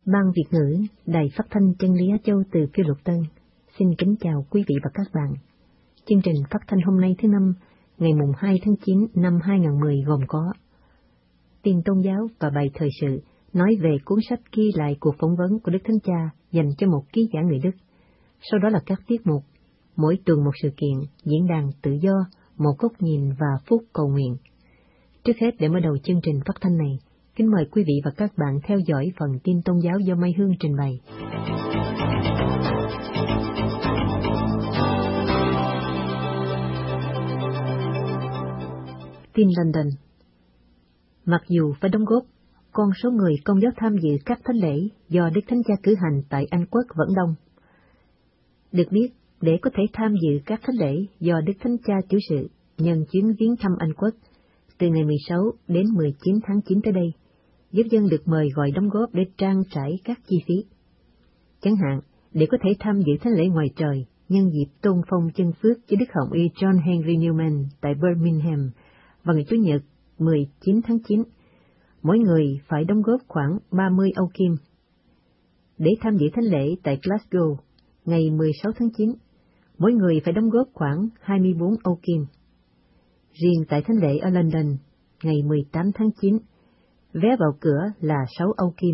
Ban Việt ngữ, Đài Phát thanh Chân lý Á Châu từ Phiêu Lục Tân, xin kính chào quý vị và các bạn. Chương trình phát thanh hôm nay thứ Năm, ngày mùng 2 tháng 9 năm 2010 gồm có tin tôn giáo và bài thời sự nói về cuốn sách ghi lại cuộc phỏng vấn của Đức Thánh Cha dành cho một ký giả người Đức. Sau đó là các tiết mục, mỗi tuần một sự kiện, diễn đàn tự do, một góc nhìn và phút cầu nguyện. Trước hết, để mở đầu chương trình phát thanh này, kính mời quý vị và các bạn theo dõi phần tin tôn giáo do Mai Hương trình bày. Tin London. Mặc dù phải đóng góp, con số người Công giáo tham dự các thánh lễ do Đức Thánh Cha cử hành tại Anh Quốc vẫn đông. Được biết, để có thể tham dự các thánh lễ do Đức Thánh Cha chủ sự nhân chuyến viếng thăm Anh Quốc từ ngày 16 đến 19 tháng 9 tới đây, giáo dân được mời gọi đóng góp để trang trải các chi phí. Chẳng hạn, để có thể tham dự thánh lễ ngoài trời nhân dịp tôn phong chân phước cho Đức Hồng Y John Henry Newman tại Birmingham vào ngày Chủ nhật 19 tháng 9, mỗi người phải đóng góp khoảng 30 Âu Kim. Để tham dự thánh lễ tại Glasgow ngày 16 tháng 9, mỗi người phải đóng góp khoảng 24 Âu Kim. Riêng tại thánh lễ ở London ngày 18 tháng 9, vé vào cửa là 6 Âu Kim.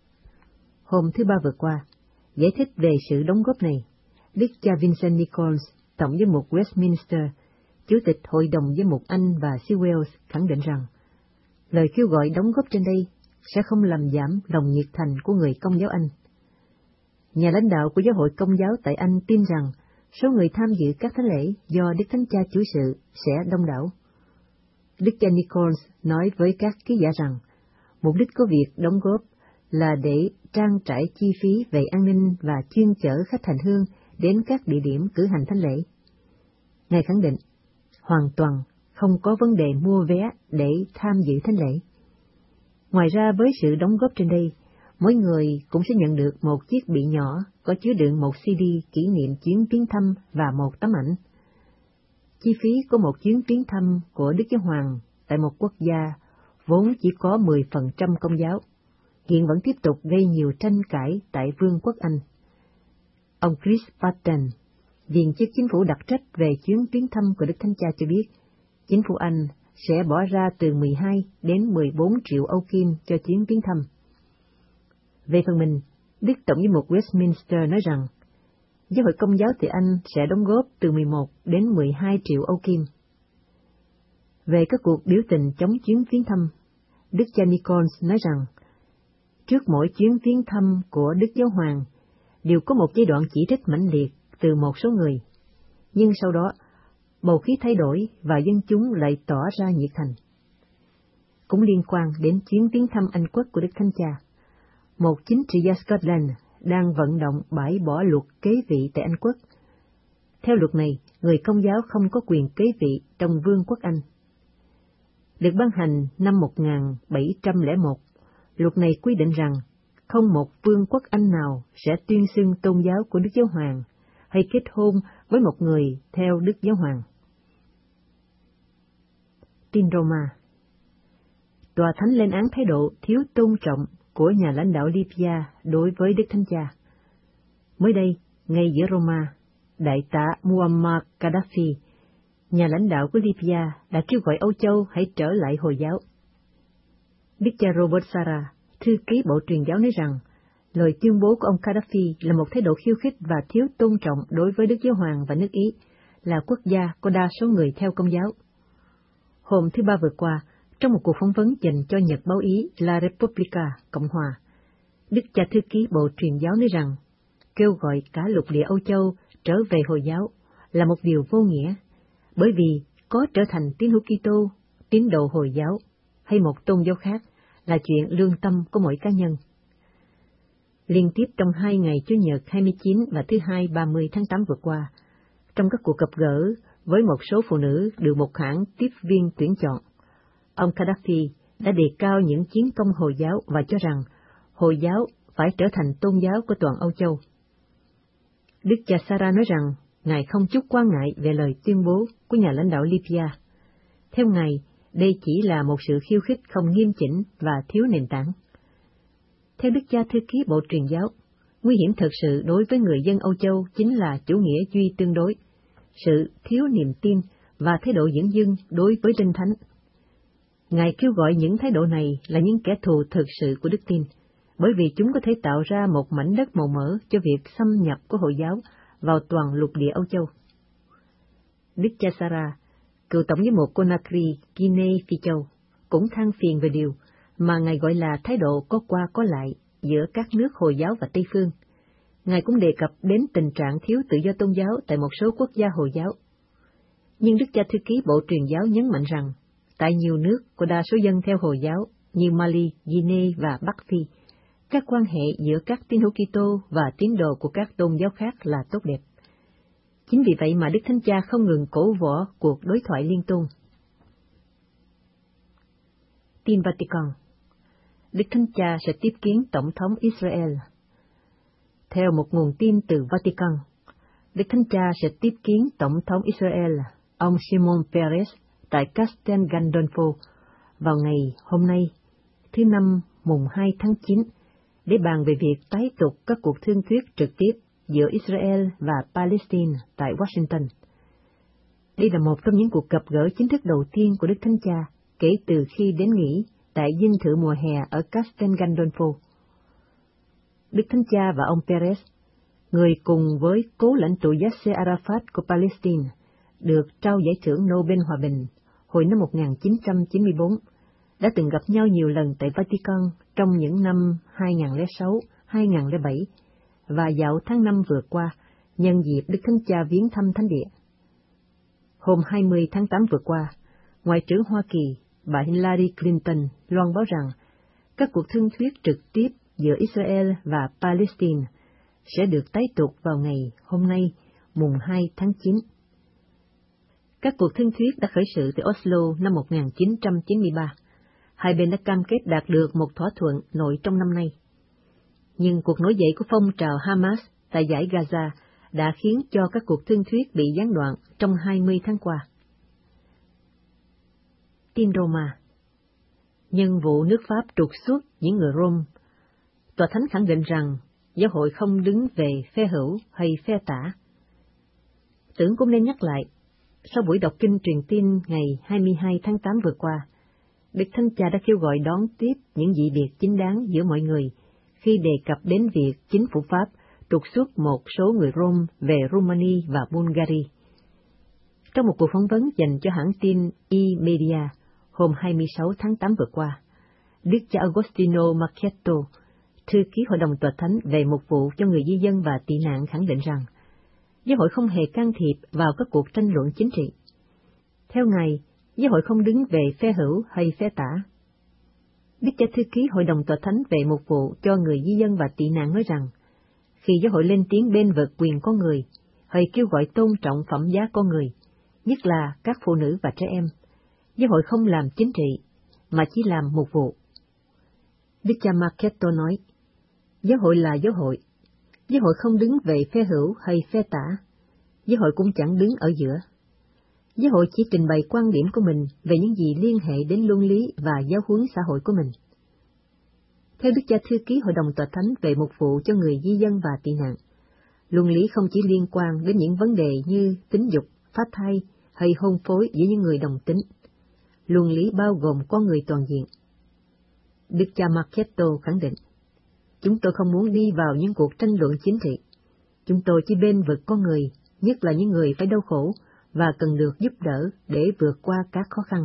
Hôm thứ Ba vừa qua, giải thích về sự đóng góp này, Đức cha Vincent Nichols, Tổng giám mục Westminster, Chủ tịch Hội đồng giám mục Anh và xứ Wales khẳng định rằng, lời kêu gọi đóng góp trên đây sẽ không làm giảm lòng nhiệt thành của người Công giáo Anh. Nhà lãnh đạo của Giáo hội Công giáo tại Anh tin rằng số người tham dự các thánh lễ do Đức Thánh Cha chủ sự sẽ đông đảo. Đức cha Nichols nói với các ký giả rằng, mục đích của việc đóng góp là để trang trải chi phí về an ninh và chuyên chở khách hành hương đến các địa điểm cử hành thánh lễ. Ngài khẳng định, hoàn toàn không có vấn đề mua vé để tham dự thánh lễ. Ngoài ra, với sự đóng góp trên đây, mỗi người cũng sẽ nhận được một chiếc bị nhỏ có chứa đựng một CD kỷ niệm chuyến viếng thăm và một tấm ảnh. Chi phí của một chuyến viếng thăm của Đức Giáo Hoàng tại một quốc gia vốn chỉ có 10% Công giáo, hiện vẫn tiếp tục gây nhiều tranh cãi tại Vương quốc Anh. Ông Chris Patten, viên chức chính phủ đặc trách về chuyến viếng thăm của Đức Thánh Cha cho biết, chính phủ Anh sẽ bỏ ra từ 12 đến 14 triệu Âu Kim cho chuyến viếng thăm. Về phần mình, Đức Tổng giám mục Westminster nói rằng, Giáo hội Công giáo tại Anh sẽ đóng góp từ 11 đến 12 triệu Âu Kim. Về các cuộc biểu tình chống chuyến viếng thăm, Đức cha Nichols nói rằng, trước mỗi chuyến viếng thăm của Đức Giáo Hoàng đều có một giai đoạn chỉ trích mãnh liệt từ một số người, nhưng sau đó bầu khí thay đổi và dân chúng lại tỏ ra nhiệt thành. Cũng liên quan đến chuyến viếng thăm Anh Quốc của Đức Thánh Cha, một chính trị gia Scotland đang vận động bãi bỏ luật kế vị tại Anh Quốc. Theo luật này, người Công giáo không có quyền kế vị trong Vương quốc Anh. Được ban hành năm 1701, luật này quy định rằng không một vương quốc Anh nào sẽ tuyên xưng tôn giáo của Đức Giáo Hoàng hay kết hôn với một người theo Đức Giáo Hoàng. Tin Roma. Tòa Thánh lên án thái độ thiếu tôn trọng của nhà lãnh đạo Libya đối với Đức Thánh Cha. Mới đây, ngay giữa Roma, đại tá Muammar Gaddafi, nhà lãnh đạo của Libya, đã kêu gọi Âu Châu hãy trở lại Hồi giáo. Đức cha Robert Sarah, thư ký Bộ Truyền giáo nói rằng, lời tuyên bố của ông Gaddafi là một thái độ khiêu khích và thiếu tôn trọng đối với Đức Giáo Hoàng và nước Ý, là quốc gia có đa số người theo Công giáo. Hôm thứ Ba vừa qua, trong một cuộc phỏng vấn dành cho nhật báo Ý La Repubblica, Cộng hòa, Đức cha thư ký Bộ Truyền giáo nói rằng, kêu gọi cả lục địa Âu Châu trở về Hồi giáo là một điều vô nghĩa, bởi vì có trở thành tín hữu Kitô, tín đồ Hồi giáo hay một tôn giáo khác là chuyện lương tâm của mỗi cá nhân. Liên tiếp trong 2 ngày Chủ nhật 29 và thứ Hai 30 tháng 8 vừa qua, trong các cuộc gặp gỡ với một số phụ nữ được một hãng tiếp viên tuyển chọn, ông Gaddafi đã đề cao những chiến công Hồi giáo và cho rằng Hồi giáo phải trở thành tôn giáo của toàn Âu Châu. Đức cha Sarah nói rằng Ngài không chút quan ngại về lời tuyên bố của nhà lãnh đạo Libya. Theo Ngài, đây chỉ là một sự khiêu khích không nghiêm chỉnh và thiếu nền tảng. Theo Đức cha Thư ký Bộ Truyền giáo, nguy hiểm thật sự đối với người dân Âu Châu chính là chủ nghĩa duy tương đối, sự thiếu niềm tin và thái độ dửng dưng đối với Kinh Thánh. Ngài kêu gọi những thái độ này là những kẻ thù thực sự của đức tin, bởi vì chúng có thể tạo ra một mảnh đất màu mỡ cho việc xâm nhập của Hồi giáo vào toàn lục địa Âu Châu. Đức cha Sara, cựu tổng giám mục Conakry, Guinea Phi Châu, cũng than phiền về điều mà Ngài gọi là thái độ có qua có lại giữa các nước Hồi giáo và Tây phương. Ngài cũng đề cập đến tình trạng thiếu tự do tôn giáo tại một số quốc gia Hồi giáo. Nhưng Đức cha Thư ký Bộ Truyền giáo nhấn mạnh rằng, tại nhiều nước có đa số dân theo Hồi giáo như Mali, Guinea và Bắc Phi, các quan hệ giữa các tín hữu Kitô và tín đồ của các tôn giáo khác là tốt đẹp. Chính vì vậy mà Đức Thánh Cha không ngừng cổ vũ cuộc đối thoại liên tôn. Tin Vatican. Đức Thánh Cha sẽ tiếp kiến Tổng thống Israel. Theo một nguồn tin từ Vatican, Đức Thánh Cha sẽ tiếp kiến Tổng thống Israel, ông Shimon Peres, tại Castel Gandolfo vào ngày hôm nay, thứ Năm, mùng 2 tháng 9, để bàn về việc tái tục các cuộc thương thuyết trực tiếp giữa Israel và Palestine tại Washington. Đây là một trong những cuộc gặp gỡ chính thức đầu tiên của Đức Thánh Cha kể từ khi đến nghỉ tại dinh thự mùa hè ở Castel Gandolfo. Đức Thánh Cha và ông Peres, người cùng với cố lãnh tụ Yasser Arafat của Palestine, được trao giải thưởng Nobel Hòa bình hồi năm 1994, đã từng gặp nhau nhiều lần tại Vatican trong những năm 2006, 2007 và dạo tháng 5 vừa qua, nhân dịp Đức Thánh Cha viếng thăm Thánh địa. Hôm 20 tháng 8 vừa qua, Ngoại trưởng Hoa Kỳ, bà Hillary Clinton loan báo rằng các cuộc thương thuyết trực tiếp giữa Israel và Palestine sẽ được tái tục vào ngày hôm nay, mùng 2 tháng 9. Các cuộc thương thuyết đã khởi sự từ Oslo năm 1993. Hai bên đã cam kết đạt được một thỏa thuận nội trong năm nay. Nhưng cuộc nổi dậy của phong trào Hamas tại dải Gaza đã khiến cho các cuộc thương thuyết bị gián đoạn trong 20 tháng qua. Tin Roma. Nhân vụ nước Pháp trục xuất những người Rome, Tòa Thánh khẳng định rằng giáo hội không đứng về phe hữu hay phe tả. Tưởng cũng nên nhắc lại, sau buổi đọc kinh truyền tin ngày 22 tháng 8 vừa qua, Đức Thánh Cha đã kêu gọi đón tiếp những dị biệt chính đáng giữa mọi người khi đề cập đến việc chính phủ Pháp trục xuất một số người Rome về Romania và Bulgaria. Trong một cuộc phỏng vấn dành cho hãng tin E-Media hôm 26 tháng 8 vừa qua, Đức cha Agostino Marchetto, thư ký Hội đồng Tòa Thánh về mục vụ cho người di dân và tị nạn khẳng định rằng giáo hội không hề can thiệp vào các cuộc tranh luận chính trị. Theo Ngài, giáo hội không đứng về phe hữu hay phe tả. Đức cha thư ký Hội đồng Tòa Thánh về mục vụ cho người di dân và tị nạn nói rằng, khi giáo hội lên tiếng bên vực quyền con người, hay kêu gọi tôn trọng phẩm giá con người, nhất là các phụ nữ và trẻ em, giáo hội không làm chính trị, mà chỉ làm mục vụ. Đức cha Marchetto nói, giáo hội là giáo hội không đứng về phe hữu hay phe tả, giáo hội cũng chẳng đứng ở giữa. Giáo hội chỉ trình bày quan điểm của mình về những gì liên hệ đến luân lý và giáo huấn xã hội của mình. Theo Đức cha thư ký Hội đồng Tòa Thánh về mục vụ cho người di dân và tị nạn, luân lý không chỉ liên quan đến những vấn đề như tính dục, phá thai hay hôn phối giữa những người đồng tính. Luân lý bao gồm con người toàn diện. Đức cha Marchetto khẳng định, chúng tôi không muốn đi vào những cuộc tranh luận chính trị. Chúng tôi chỉ bên vực con người, nhất là những người phải đau khổ và cần được giúp đỡ để vượt qua các khó khăn.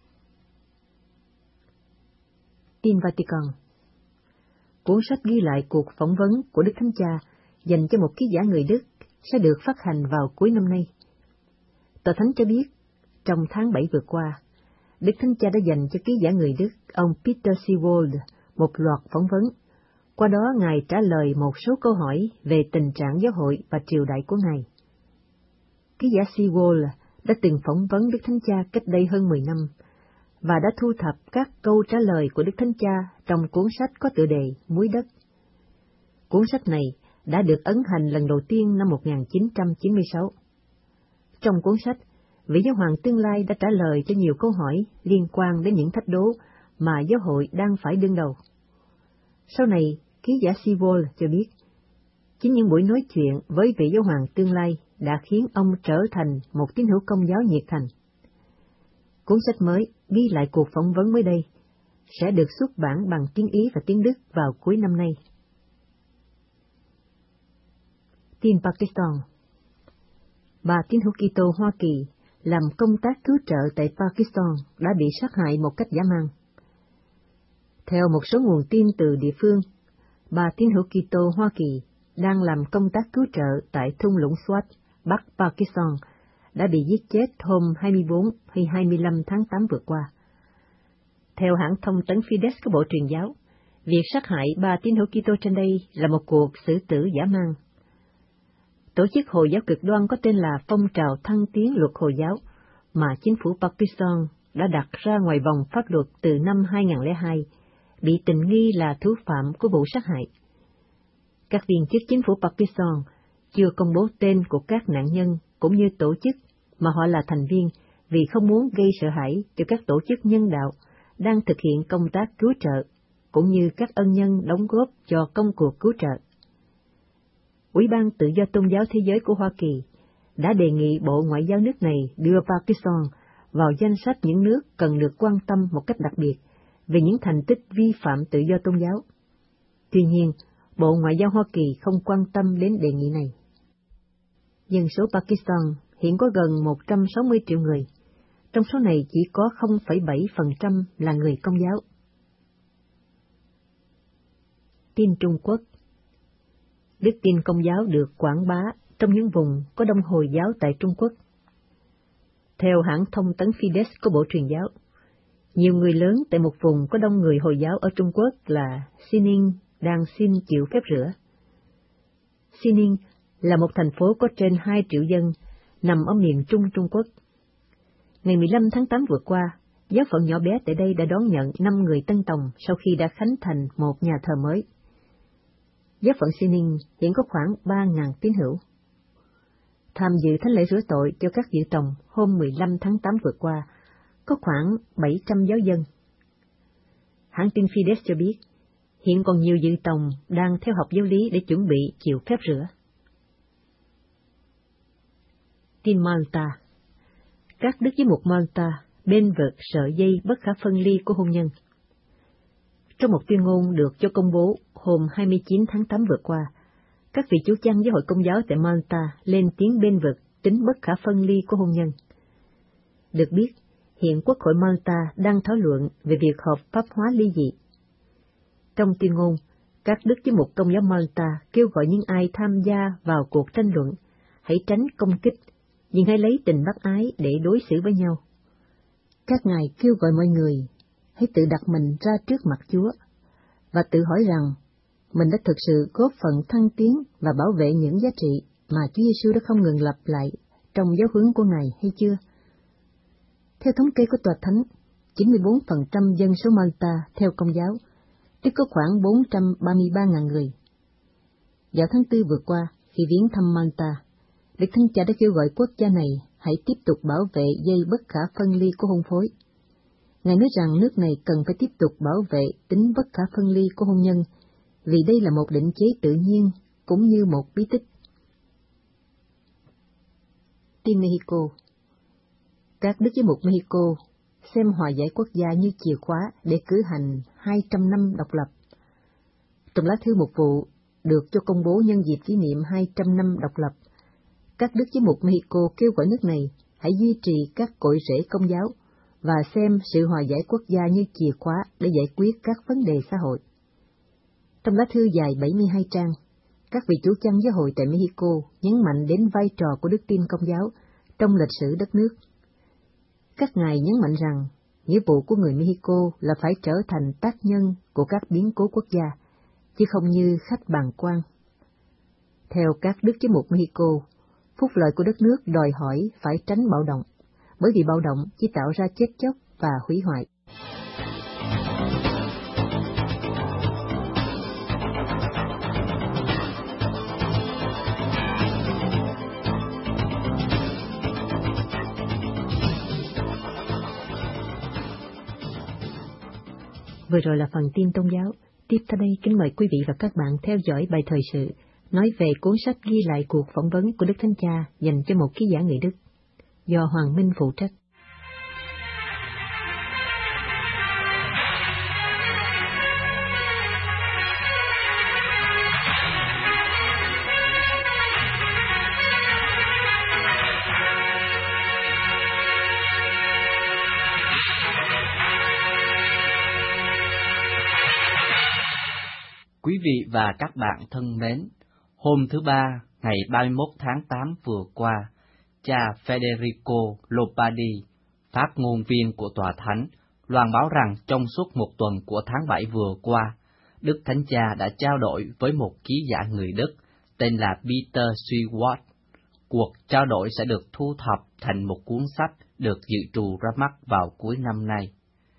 Tin Vatican. Cuốn sách ghi lại cuộc phỏng vấn của Đức Thánh Cha dành cho một ký giả người Đức sẽ được phát hành vào cuối năm nay. Tòa Thánh cho biết, trong tháng 7 vừa qua, Đức Thánh Cha đã dành cho ký giả người Đức, ông Peter Seewold, một loạt phỏng vấn. Qua đó, Ngài trả lời một số câu hỏi về tình trạng giáo hội và triều đại của Ngài. Ký giả Seewold đã từng phỏng vấn Đức Thánh Cha cách đây hơn 10 năm, và đã thu thập các câu trả lời của Đức Thánh Cha trong cuốn sách có tựa đề Muối đất. Cuốn sách này đã được ấn hành lần đầu tiên năm 1996. Trong cuốn sách, vị giáo hoàng tương lai đã trả lời cho nhiều câu hỏi liên quan đến những thách đố mà giáo hội đang phải đương đầu. Sau này, ký giả Sewall cho biết, chính những buổi nói chuyện với vị giáo hoàng tương lai đã khiến ông trở thành một tín hữu Công giáo nhiệt thành. Cuốn sách mới ghi lại cuộc phỏng vấn mới đây sẽ được xuất bản bằng tiếng Ý và tiếng Đức vào cuối năm nay. Tin Pakistan. Bà tín hữu Kitô Hoa Kỳ làm công tác cứu trợ tại Pakistan đã bị sát hại một cách dã man. Theo một số nguồn tin từ địa phương, bà tín hữu Kitô Hoa Kỳ đang làm công tác cứu trợ tại thung lũng Swat, Bắc Pakistan, đã bị giết chết hôm 24 hay 25 tháng 8 vừa qua. Theo hãng thông tấn Fides của Bộ Truyền giáo, việc sát hại ba tín hữu Kitô trên đây là một cuộc xử tử dã man. Tổ chức Hồi giáo cực đoan có tên là Phong trào thăng tiến luật Hồi giáo mà chính phủ Pakistan đã đặt ra ngoài vòng pháp luật từ năm 2002, bị tình nghi là thủ phạm của vụ sát hại. Các viên chức chính phủ Pakistan chưa công bố tên của các nạn nhân cũng như tổ chức mà họ là thành viên vì không muốn gây sợ hãi cho các tổ chức nhân đạo đang thực hiện công tác cứu trợ, cũng như các ân nhân đóng góp cho công cuộc cứu trợ. Ủy ban Tự do Tôn giáo Thế giới của Hoa Kỳ đã đề nghị Bộ Ngoại giao nước này đưa Pakistan vào danh sách những nước cần được quan tâm một cách đặc biệt về những thành tích vi phạm tự do tôn giáo. Tuy nhiên, Bộ Ngoại giao Hoa Kỳ không quan tâm đến đề nghị này. Dân số Pakistan hiện có gần 160 triệu người, trong số này chỉ có 0,7% là người Công giáo. Tin Trung Quốc. Đức tin Công giáo được quảng bá trong những vùng có đông Hồi giáo tại Trung Quốc. Theo hãng thông tấn Fides của Bộ Truyền giáo, nhiều người lớn tại một vùng có đông người Hồi giáo ở Trung Quốc là Xining đang xin chịu phép rửa. Xining là một thành phố có trên 2 triệu dân, nằm ở miền Trung Trung Quốc. Ngày 15 tháng 8 vừa qua, giáo phận nhỏ bé tại đây đã đón nhận 5 người Tân Tòng sau khi đã khánh thành một nhà thờ mới. Giáo phận Xining hiện có khoảng 3.000 tín hữu. Tham dự thánh lễ rửa tội cho các dự tòng hôm 15 tháng 8 vừa qua, có khoảng 700 giáo dân. Hãng tin Fides cho biết, hiện còn nhiều dự tòng đang theo học giáo lý để chuẩn bị chịu phép rửa. Tin Malta. Các đức giám mục Malta bên vực sợi dây bất khả phân ly của hôn nhân. Trong một tuyên ngôn được cho công bố hôm 29 tháng 8 vừa qua, các vị chủ chăn giáo hội Công giáo tại Malta lên tiếng bên vực tính bất khả phân ly của hôn nhân. Được biết, hiện Quốc hội Malta đang thảo luận về việc hợp pháp hóa ly dị. Trong tuyên ngôn, các đức giám mục Công giáo Malta kêu gọi những ai tham gia vào cuộc tranh luận hãy tránh công kích, nhưng hãy lấy tình bác ái để đối xử với nhau. Các ngài kêu gọi mọi người hãy tự đặt mình ra trước mặt Chúa và tự hỏi rằng mình đã thực sự góp phần thăng tiến và bảo vệ những giá trị mà Chúa Giêsu đã không ngừng lặp lại trong giáo huấn của Ngài hay chưa? Theo thống kê của Tòa Thánh, 94% dân số Malta theo Công giáo, tức có khoảng 433.000 người. Vào tháng 4 vừa qua, khi viếng thăm Malta, Đức Thánh Cha đã kêu gọi quốc gia này hãy tiếp tục bảo vệ dây bất khả phân ly của hôn phối. Ngài nói rằng nước này cần phải tiếp tục bảo vệ tính bất khả phân ly của hôn nhân, vì đây là một định chế tự nhiên, cũng như một bí tích. Tin Mexico. Các đức giám mục Mexico xem hòa giải quốc gia như chìa khóa để cử hành 200 năm độc lập. Trong lá thư mục vụ được cho công bố nhân dịp kỷ niệm 200 năm độc lập, các đức giám mục Mexico kêu gọi nước này hãy duy trì các cội rễ Công giáo và xem sự hòa giải quốc gia như chìa khóa để giải quyết các vấn đề xã hội. Trong lá thư dài 72 trang, các vị chủ chăn giáo hội tại Mexico nhấn mạnh đến vai trò của đức tin Công giáo trong lịch sử đất nước. Các ngài nhấn mạnh rằng nghĩa vụ của người Mexico là phải trở thành tác nhân của các biến cố quốc gia, chứ không như khách bàng quan. Theo các đức giám mục Mexico, phúc lợi của đất nước đòi hỏi phải tránh bạo động, bởi vì bạo động chỉ tạo ra chết chóc và hủy hoại. Vừa rồi là phần tin tôn giáo. Tiếp theo đây, kính mời quý vị và các bạn theo dõi bài thời sự nói về cuốn sách ghi lại cuộc phỏng vấn của Đức Thánh Cha dành cho một ký giả người Đức, do Hoàng Minh phụ trách. Quý vị và các bạn thân mến, hôm thứ Ba, ngày 31 tháng 8 vừa qua, cha Federico Lombardi, phát ngôn viên của Tòa Thánh, loan báo rằng trong suốt một tuần của tháng 7 vừa qua, Đức Thánh Cha đã trao đổi với một ký giả người Đức tên là Peter Schwartz. Cuộc trao đổi sẽ được thu thập thành một cuốn sách được dự trù ra mắt vào cuối năm nay.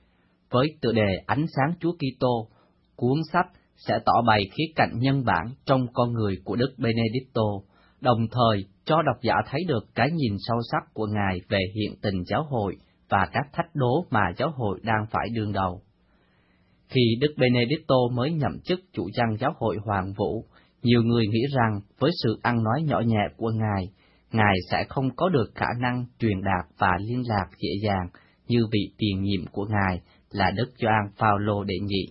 Với tựa đề Ánh sáng Chúa Kitô, cuốn sách sẽ tỏ bày khía cạnh nhân bản trong con người của Đức Benedicto, đồng thời cho độc giả thấy được cái nhìn sâu sắc của Ngài về hiện tình giáo hội và các thách đố mà giáo hội đang phải đương đầu. Khi Đức Benedicto mới nhậm chức chủ trăng giáo hội Hoàng Vũ, nhiều người nghĩ rằng với sự ăn nói nhỏ nhẹ của Ngài sẽ không có được khả năng truyền đạt và liên lạc dễ dàng như vị tiền nhiệm của Ngài là Đức Gioan Phaolô đệ nhị.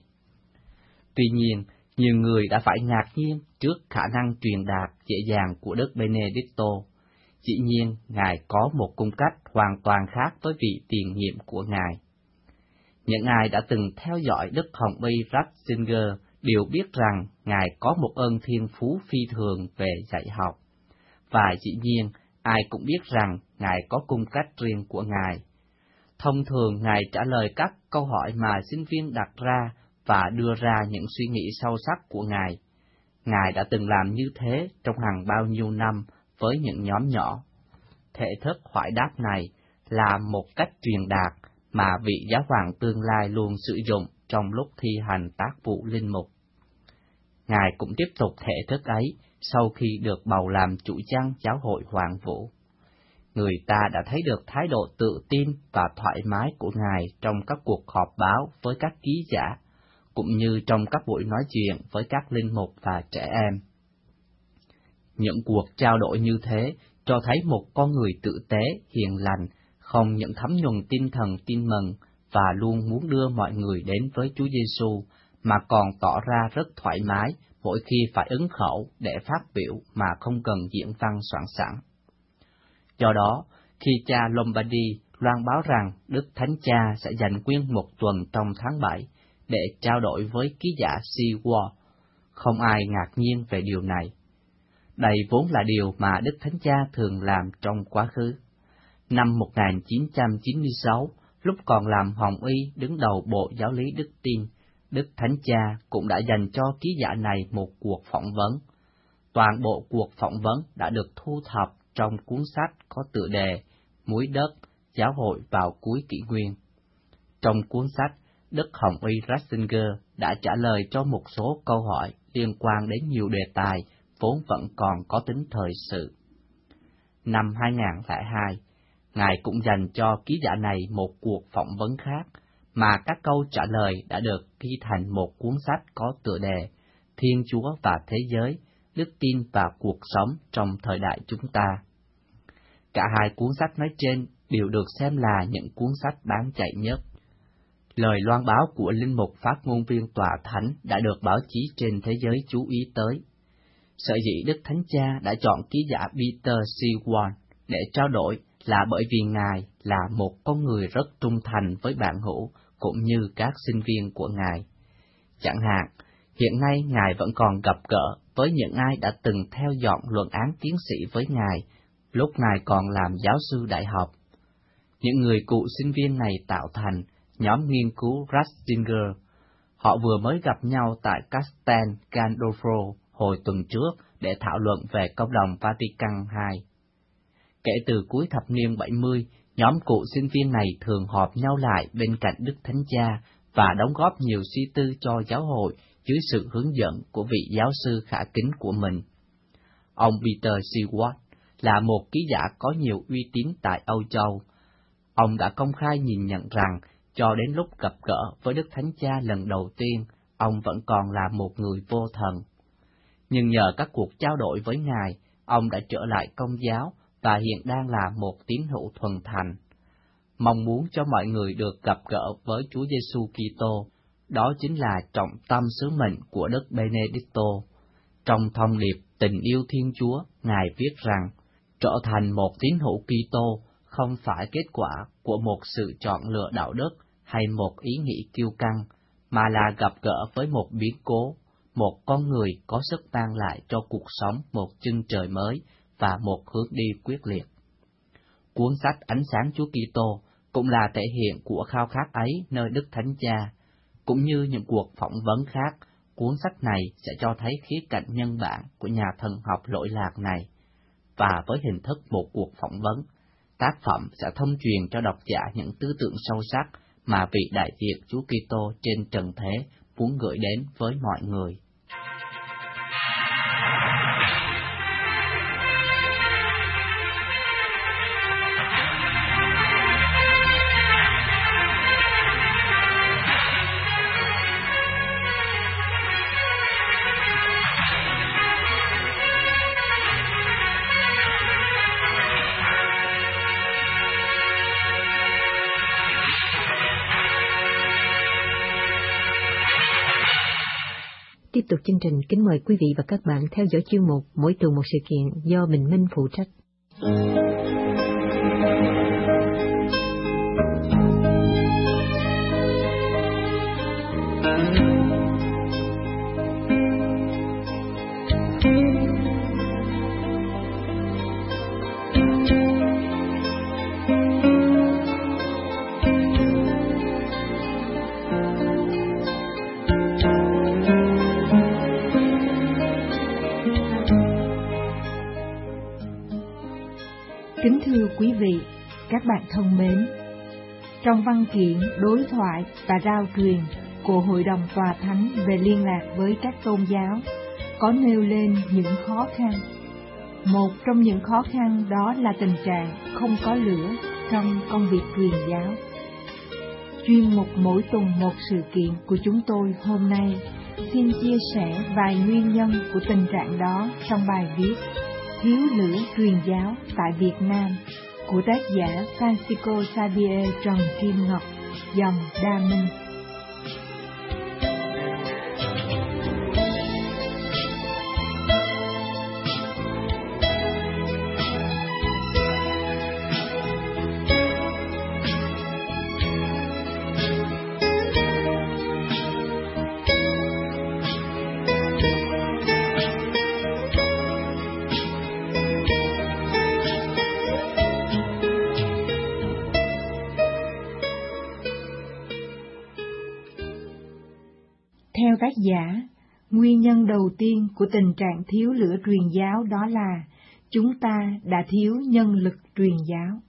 Tuy nhiên, nhiều người đã phải ngạc nhiên trước khả năng truyền đạt dễ dàng của Đức Benedicto. Dĩ nhiên, Ngài có một cung cách hoàn toàn khác với vị tiền nhiệm của Ngài. Những ai đã từng theo dõi Đức Hồng Y Ratzinger đều biết rằng Ngài có một ơn thiên phú phi thường về dạy học. Và dĩ nhiên, ai cũng biết rằng Ngài có cung cách riêng của Ngài. Thông thường, Ngài trả lời các câu hỏi mà sinh viên đặt ra và đưa ra những suy nghĩ sâu sắc của Ngài. Ngài đã từng làm như thế trong hàng bao nhiêu năm với những nhóm nhỏ. Thể thức hỏi đáp này là một cách truyền đạt mà vị giáo hoàng tương lai luôn sử dụng trong lúc thi hành tác vụ linh mục. Ngài cũng tiếp tục thể thức ấy sau khi được bầu làm chủ chăn giáo hội Hoàng Vũ. Người ta đã thấy được thái độ tự tin và thoải mái của Ngài trong các cuộc họp báo với các ký giả, cũng như trong các buổi nói chuyện với các linh mục và trẻ em. Những cuộc trao đổi như thế cho thấy một con người tử tế, hiền lành, không những thấm nhuần tinh thần tin mừng và luôn muốn đưa mọi người đến với Chúa Giêsu, mà còn tỏ ra rất thoải mái mỗi khi phải ứng khẩu để phát biểu mà không cần diễn văn soạn sẵn. Do đó, khi cha Lombardi loan báo rằng Đức Thánh Cha sẽ dành nguyên một tuần trong tháng 7 để trao đổi với ký giả Schwartz, không ai ngạc nhiên về điều này. Đây vốn là điều mà Đức Thánh Cha thường làm trong quá khứ. Năm 1996, lúc còn làm Hồng Y đứng đầu Bộ Giáo lý Đức Tin, Đức Thánh Cha cũng đã dành cho ký giả này một cuộc phỏng vấn. Toàn bộ cuộc phỏng vấn đã được thu thập trong cuốn sách có tựa đề Muối đất, giáo hội vào cuối kỷ nguyên. Trong cuốn sách, Đức Hồng Y Ratzinger đã trả lời cho một số câu hỏi liên quan đến nhiều đề tài vốn vẫn còn có tính thời sự. Năm 2002, Ngài cũng dành cho ký giả này một cuộc phỏng vấn khác, mà các câu trả lời đã được ghi thành một cuốn sách có tựa đề Thiên Chúa và Thế giới, Đức tin và cuộc sống trong thời đại chúng ta. Cả hai cuốn sách nói trên đều được xem là những cuốn sách bán chạy nhất. Lời loan báo của linh mục phát ngôn viên Tòa Thánh đã được báo chí trên thế giới chú ý tới. Sở dĩ Đức Thánh Cha đã chọn ký giả Peter Schwartz để trao đổi là bởi vì Ngài là một con người rất trung thành với bạn hữu cũng như các sinh viên của Ngài. Chẳng hạn, hiện nay Ngài vẫn còn gặp gỡ với những ai đã từng theo dõi luận án tiến sĩ với Ngài lúc Ngài còn làm giáo sư đại học. Những người cựu sinh viên này tạo thành nhóm nghiên cứu Ratzinger. Họ vừa mới gặp nhau tại Castel Gandolfo hồi tuần trước để thảo luận về công đồng Vatican II. Kể từ cuối thập niên 70, nhóm cựu sinh viên này thường họp nhau lại bên cạnh Đức Thánh Cha và đóng góp nhiều suy tư cho giáo hội dưới sự hướng dẫn của vị giáo sư khả kính của mình. Ông Peter Schwartz là một ký giả có nhiều uy tín tại Âu Châu. Ông đã công khai nhìn nhận rằng cho đến lúc gặp gỡ với Đức Thánh Cha lần đầu tiên ông vẫn còn là một người vô thần. Nhưng nhờ các cuộc trao đổi với Ngài, ông đã trở lại Công giáo và hiện đang là một tín hữu thuần thành. Mong muốn cho mọi người được gặp gỡ với Chúa Giêsu Kitô, đó chính là trọng tâm sứ mệnh của Đức Benedicto. Trong thông điệp tình yêu Thiên Chúa, Ngài viết rằng, trở thành một tín hữu Kitô không phải kết quả của một sự chọn lựa đạo đức hay một ý nghĩ kiêu căng, mà là gặp gỡ với một biến cố, một con người có sức mang lại cho cuộc sống một chân trời mới và một hướng đi quyết liệt. Cuốn sách Ánh sáng Chúa Kitô cũng là thể hiện của khao khát ấy nơi Đức Thánh Cha. Cũng như những cuộc phỏng vấn khác, cuốn sách này sẽ cho thấy khía cạnh nhân bản của nhà thần học lỗi lạc này. Và với hình thức một cuộc phỏng vấn, tác phẩm sẽ thông truyền cho độc giả những tư tưởng sâu sắc mà vị đại diện Chúa Kitô trên trần thế muốn gửi đến với mọi người. Tiếp tục chương trình, kính mời quý vị và các bạn theo dõi chuyên mục Mỗi tuần một sự kiện do Bình Minh phụ trách. Kính thưa quý vị, các bạn thân mến, trong văn kiện đối thoại và rao truyền của Hội đồng Tòa Thánh về liên lạc với các tôn giáo có nêu lên những khó khăn. Một trong những khó khăn đó là tình trạng không có lửa trong công việc truyền giáo. Chuyên mục Mỗi tuần một sự kiện của chúng tôi hôm nay xin chia sẻ vài nguyên nhân của tình trạng đó trong bài viết Thiếu lửa truyền giáo tại Việt Nam của tác giả Francisco Xavier Trần Kim Ngọc, dòng Đa Minh. Theo tác giả, nguyên nhân đầu tiên của tình trạng thiếu lửa truyền giáo đó là chúng ta đã thiếu nhân lực truyền giáo.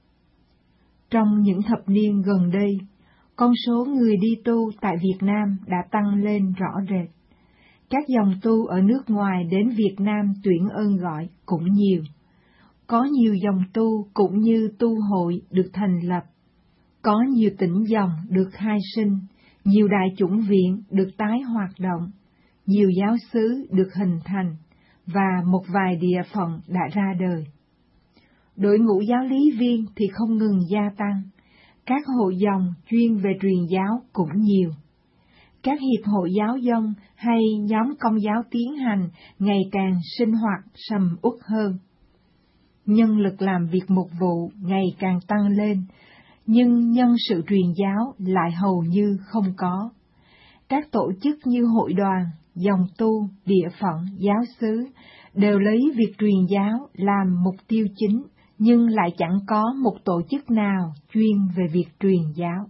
Trong những thập niên gần đây, con số người đi tu tại Việt Nam đã tăng lên rõ rệt. Các dòng tu ở nước ngoài đến Việt Nam tuyển ơn gọi cũng nhiều. Có nhiều dòng tu cũng như tu hội được thành lập. Có nhiều tỉnh dòng được khai sinh. Nhiều đại chủng viện được tái hoạt động, nhiều giáo xứ được hình thành, và một vài địa phận đã ra đời. Đội ngũ giáo lý viên thì không ngừng gia tăng, các hội dòng chuyên về truyền giáo cũng nhiều. Các hiệp hội giáo dân hay nhóm công giáo tiến hành ngày càng sinh hoạt sầm uất hơn. Nhân lực làm việc mục vụ ngày càng tăng lên, nhưng nhân sự truyền giáo lại hầu như không có. Các tổ chức như hội đoàn, dòng tu, địa phận, giáo xứ đều lấy việc truyền giáo làm mục tiêu chính, nhưng lại chẳng có một tổ chức nào chuyên về việc truyền giáo.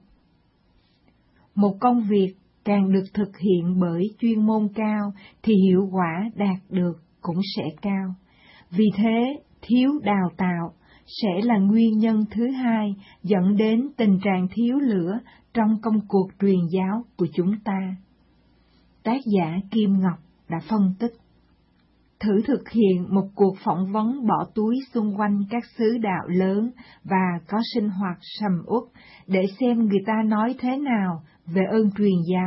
Một công việc càng được thực hiện bởi chuyên môn cao thì hiệu quả đạt được cũng sẽ cao. Vì thế, thiếu đào tạo sẽ là nguyên nhân thứ hai dẫn đến tình trạng thiếu lửa trong công cuộc truyền giáo của chúng ta. Tác giả Kim Ngọc đã phân tích. Thử thực hiện một cuộc phỏng vấn bỏ túi xung quanh các xứ đạo lớn và có sinh hoạt sầm uất để xem người ta nói thế nào về ơn truyền giáo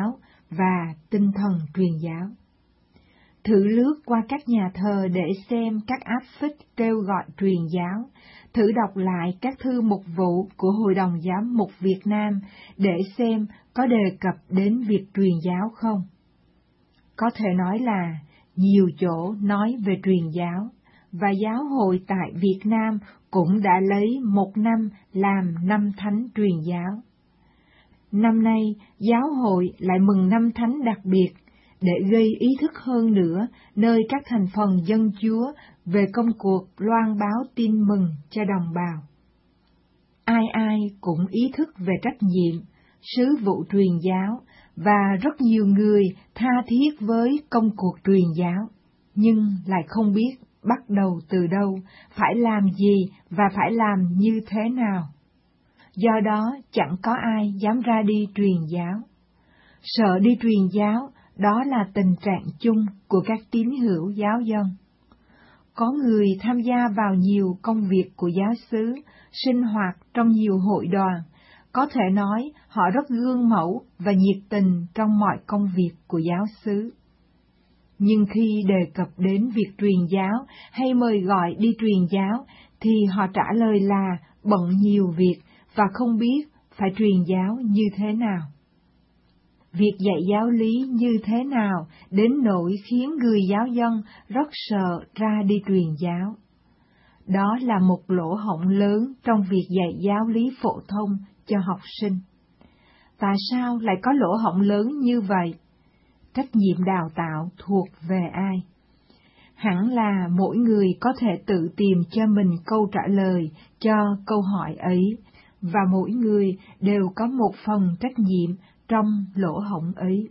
và tinh thần truyền giáo. Thử lướt qua các nhà thờ để xem các áp phích kêu gọi truyền giáo, thử đọc lại các thư mục vụ của Hội đồng Giám mục Việt Nam để xem có đề cập đến việc truyền giáo không. Có thể nói là nhiều chỗ nói về truyền giáo, và giáo hội tại Việt Nam cũng đã lấy một năm làm năm thánh truyền giáo. Năm nay, giáo hội lại mừng năm thánh đặc biệt, để gây ý thức hơn nữa nơi các thành phần dân Chúa về công cuộc loan báo tin mừng cho đồng bào. Ai ai cũng ý thức về trách nhiệm, sứ vụ truyền giáo, và rất nhiều người tha thiết với công cuộc truyền giáo, nhưng lại không biết bắt đầu từ đâu, phải làm gì và phải làm như thế nào. Do đó chẳng có ai dám ra đi truyền giáo. Sợ đi truyền giáo, đó là tình trạng chung của các tín hữu giáo dân. Có người tham gia vào nhiều công việc của giáo xứ, sinh hoạt trong nhiều hội đoàn, có thể nói họ rất gương mẫu và nhiệt tình trong mọi công việc của giáo xứ. Nhưng khi đề cập đến việc truyền giáo hay mời gọi đi truyền giáo, thì họ trả lời là bận nhiều việc và không biết phải truyền giáo như thế nào. Việc dạy giáo lý như thế nào đến nỗi khiến người giáo dân rất sợ ra đi truyền giáo. Đó là một lỗ hổng lớn trong việc dạy giáo lý phổ thông cho học sinh. Tại sao lại có lỗ hổng lớn như vậy? Trách nhiệm đào tạo thuộc về ai? Hẳn là mỗi người có thể tự tìm cho mình câu trả lời cho câu hỏi ấy, và mỗi người đều có một phần trách nhiệm trong lỗ hổng ấy.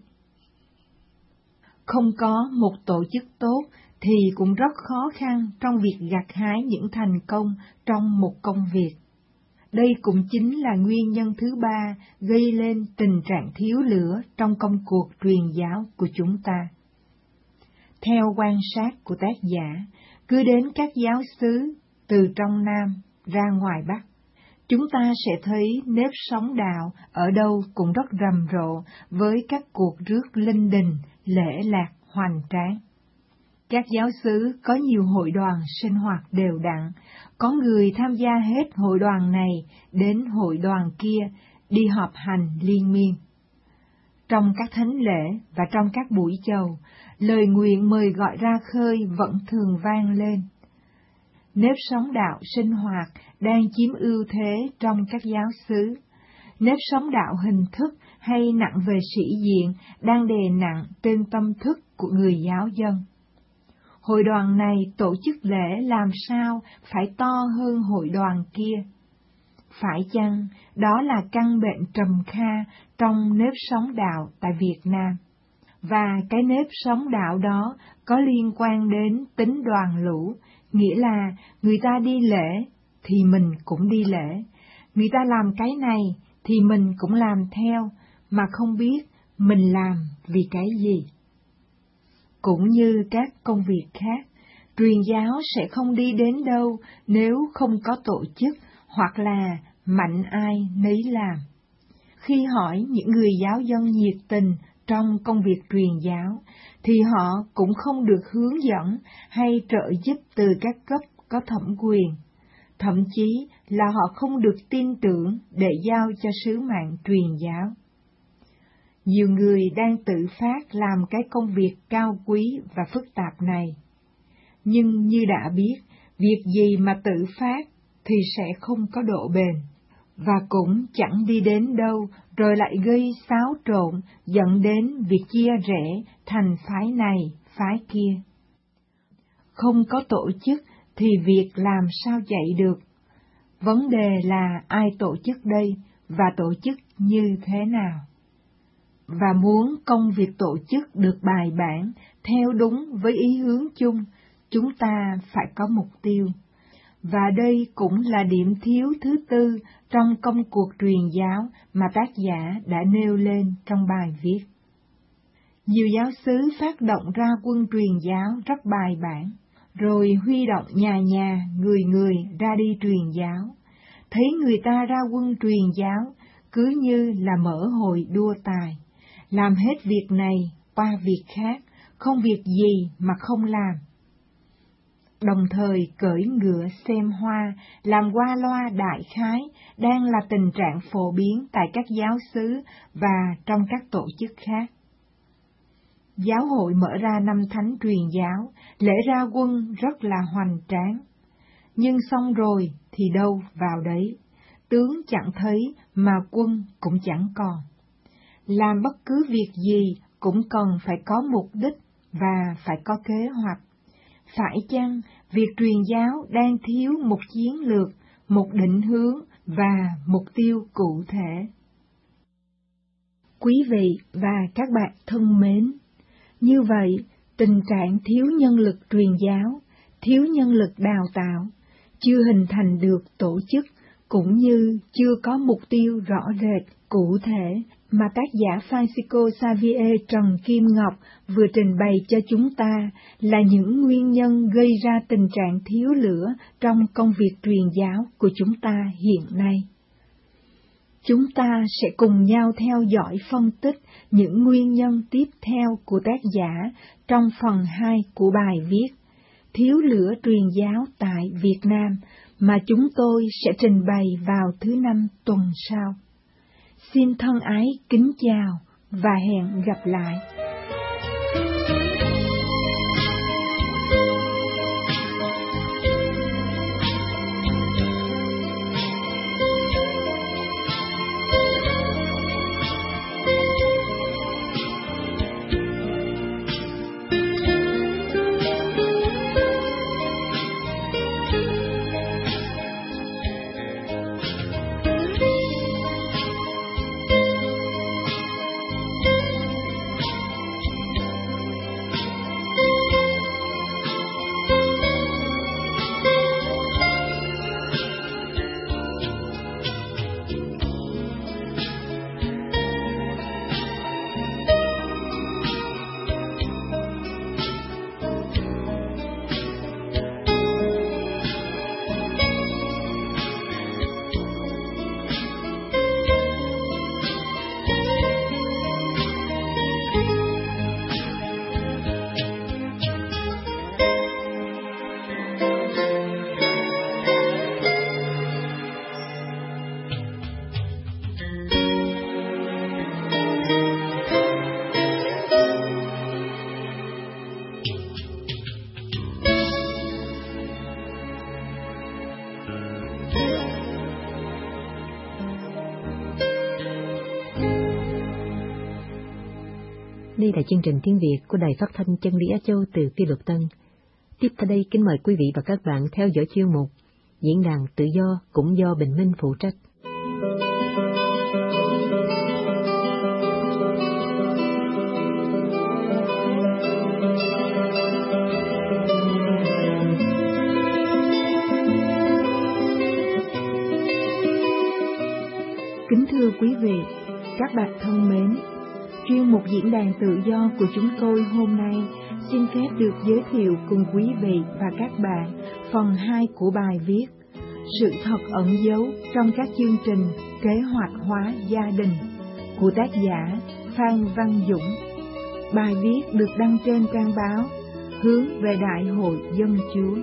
Không có một tổ chức tốt thì cũng rất khó khăn trong việc gặt hái những thành công trong một công việc. Đây cũng chính là nguyên nhân thứ ba gây lên tình trạng thiếu lửa trong công cuộc truyền giáo của chúng ta. Theo quan sát của tác giả, cứ đến các giáo xứ từ trong Nam ra ngoài Bắc, chúng ta sẽ thấy nếp sống đạo ở đâu cũng rất rầm rộ với các cuộc rước linh đình, lễ lạc hoành tráng. Các giáo xứ có nhiều hội đoàn sinh hoạt đều đặn, có người tham gia hết hội đoàn này đến hội đoàn kia, đi họp hành liên miên. Trong các thánh lễ và trong các buổi chầu, lời nguyện mời gọi ra khơi vẫn thường vang lên. Nếp sống đạo sinh hoạt đang chiếm ưu thế trong các giáo xứ. Nếp sống đạo hình thức hay nặng về sĩ diện đang đè nặng trên tâm thức của người giáo dân. Hội đoàn này tổ chức lễ làm sao phải to hơn hội đoàn kia. Phải chăng đó là căn bệnh trầm kha trong nếp sống đạo tại Việt Nam? Và cái nếp sống đạo đó có liên quan đến tính đoàn lũ, nghĩa là người ta đi lễ thì mình cũng đi lễ, người ta làm cái này thì mình cũng làm theo, mà không biết mình làm vì cái gì. Cũng như các công việc khác, truyền giáo sẽ không đi đến đâu nếu không có tổ chức hoặc là mạnh ai nấy làm. Khi hỏi những người giáo dân nhiệt tình trong công việc truyền giáo, thì họ cũng không được hướng dẫn hay trợ giúp từ các cấp có thẩm quyền. Thậm chí là họ không được tin tưởng để giao cho sứ mạng truyền giáo. Nhiều người đang tự phát làm cái công việc cao quý và phức tạp này. Nhưng như đã biết, việc gì mà tự phát thì sẽ không có độ bền, và cũng chẳng đi đến đâu rồi lại gây xáo trộn dẫn đến việc chia rẽ thành phái này, phái kia. Không có tổ chức thì việc làm sao chạy được? Vấn đề là ai tổ chức đây và tổ chức như thế nào? Và muốn công việc tổ chức được bài bản theo đúng với ý hướng chung, chúng ta phải có mục tiêu. Và đây cũng là điểm thiếu thứ tư trong công cuộc truyền giáo mà tác giả đã nêu lên trong bài viết. Nhiều giáo xứ phát động ra quân truyền giáo rất bài bản, rồi huy động nhà nhà, người người ra đi truyền giáo. Thấy người ta ra quân truyền giáo cứ như là mở hội đua tài, làm hết việc này qua việc khác, không việc gì mà không làm. Đồng thời cưỡi ngựa xem hoa, làm qua loa đại khái, đang là tình trạng phổ biến tại các giáo xứ và trong các tổ chức khác. Giáo hội mở ra năm thánh truyền giáo, lễ ra quân rất là hoành tráng. Nhưng xong rồi thì đâu vào đấy, tướng chẳng thấy mà quân cũng chẳng còn. Làm bất cứ việc gì cũng cần phải có mục đích và phải có kế hoạch. Phải chăng việc truyền giáo đang thiếu một chiến lược, một định hướng và mục tiêu cụ thể? Quý vị và các bạn thân mến, như vậy, tình trạng thiếu nhân lực truyền giáo, thiếu nhân lực đào tạo, chưa hình thành được tổ chức, cũng như chưa có mục tiêu rõ rệt, cụ thể mà tác giả Francisco Xavier Trần Kim Ngọc vừa trình bày cho chúng ta là những nguyên nhân gây ra tình trạng thiếu lửa trong công việc truyền giáo của chúng ta hiện nay. Chúng ta sẽ cùng nhau theo dõi phân tích những nguyên nhân tiếp theo của tác giả trong phần 2 của bài viết Thiếu lửa truyền giáo tại Việt Nam mà chúng tôi sẽ trình bày vào thứ Năm tuần sau. Xin thân ái kính chào và hẹn gặp lại. Đây là chương trình tiếng Việt của Đài Phát thanh Chân lý Á Châu từ Kỳ Luật Tân. Tiếp theo đây kính mời quý vị và các bạn theo dõi chuyên mục Diễn đàn tự do cũng do Bình Minh phụ trách. Kính thưa quý vị, các bạn thân mến, chuyên mục Diễn đàn tự do của chúng tôi hôm nay xin phép được giới thiệu cùng quý vị và các bạn phần 2 của bài viết Sự thật ẩn giấu trong các chương trình kế hoạch hóa gia đình của tác giả Phan Văn Dũng. Bài viết được đăng trên trang báo Hướng về Đại hội Dân Chúa.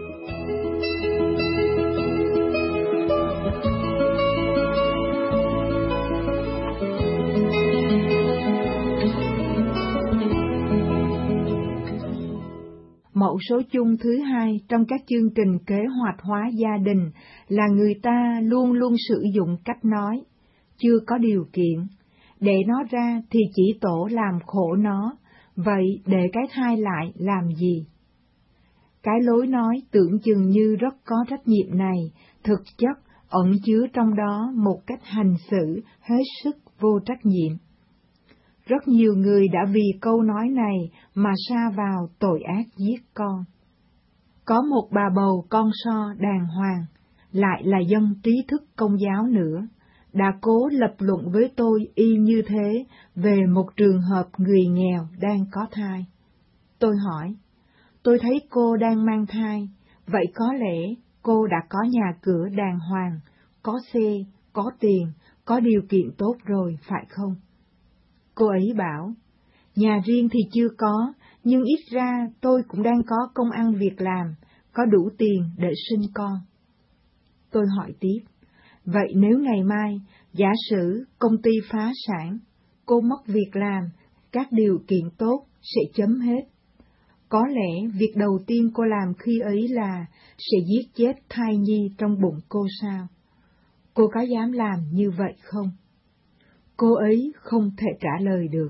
Mẫu số chung thứ 2 trong các chương trình kế hoạch hóa gia đình là người ta luôn luôn sử dụng cách nói, chưa có điều kiện, để nó ra thì chỉ tổ làm khổ nó, vậy để cái thai lại làm gì? Cái lối nói tưởng chừng như rất có trách nhiệm này, thực chất ẩn chứa trong đó một cách hành xử hết sức vô trách nhiệm. Rất nhiều người đã vì câu nói này mà sa vào tội ác giết con. Có một bà bầu con so đàng hoàng, lại là dân trí thức Công giáo nữa, đã cố lập luận với tôi y như thế về một trường hợp người nghèo đang có thai. Tôi hỏi, tôi thấy cô đang mang thai, vậy có lẽ cô đã có nhà cửa đàng hoàng, có xe, có tiền, có điều kiện tốt rồi, phải không? Cô ấy bảo, nhà riêng thì chưa có, nhưng ít ra tôi cũng đang có công ăn việc làm, có đủ tiền để sinh con. Tôi hỏi tiếp, vậy nếu ngày mai, giả sử công ty phá sản, cô mất việc làm, các điều kiện tốt sẽ chấm hết. Có lẽ việc đầu tiên cô làm khi ấy là sẽ giết chết thai nhi trong bụng cô sao? Cô có dám làm như vậy không? Cô ấy không thể trả lời được.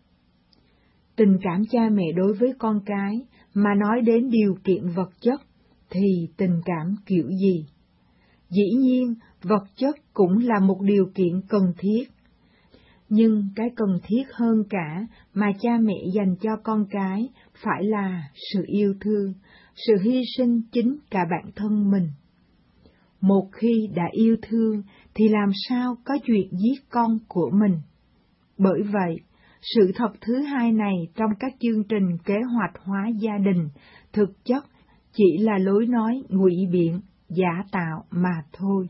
Tình cảm cha mẹ đối với con cái mà nói đến điều kiện vật chất thì tình cảm kiểu gì? Dĩ nhiên, vật chất cũng là một điều kiện cần thiết. Nhưng cái cần thiết hơn cả mà cha mẹ dành cho con cái phải là sự yêu thương, sự hy sinh chính cả bản thân mình. Một khi đã yêu thương thì làm sao có chuyện giết con của mình. Bởi vậy, sự thật thứ hai này trong các chương trình kế hoạch hóa gia đình thực chất chỉ là lối nói ngụy biện, giả tạo mà thôi.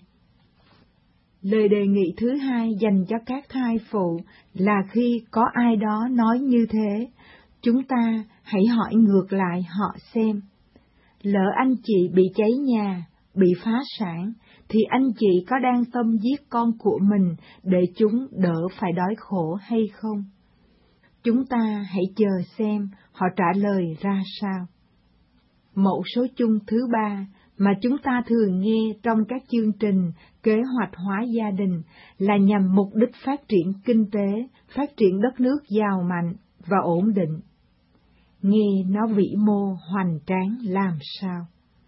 Lời đề nghị thứ hai dành cho các thai phụ là khi có ai đó nói như thế, chúng ta hãy hỏi ngược lại họ xem. Lỡ anh chị bị cháy nhà, bị phá sản, thì anh chị có đang tâm giết con của mình để chúng đỡ phải đói khổ hay không? Chúng ta hãy chờ xem họ trả lời ra sao. Mẫu số chung thứ ba mà chúng ta thường nghe trong các chương trình kế hoạch hóa gia đình là nhằm mục đích phát triển kinh tế, phát triển đất nước giàu mạnh và ổn định. Nghe nó vĩ mô hoành tráng làm sao?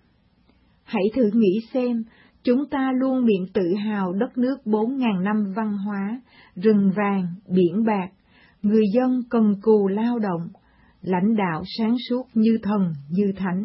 Hãy thử nghĩ xem, chúng ta luôn miệng tự hào đất nước 4.000 năm văn hóa, rừng vàng, biển bạc, người dân cần cù lao động, lãnh đạo sáng suốt như thần như thánh.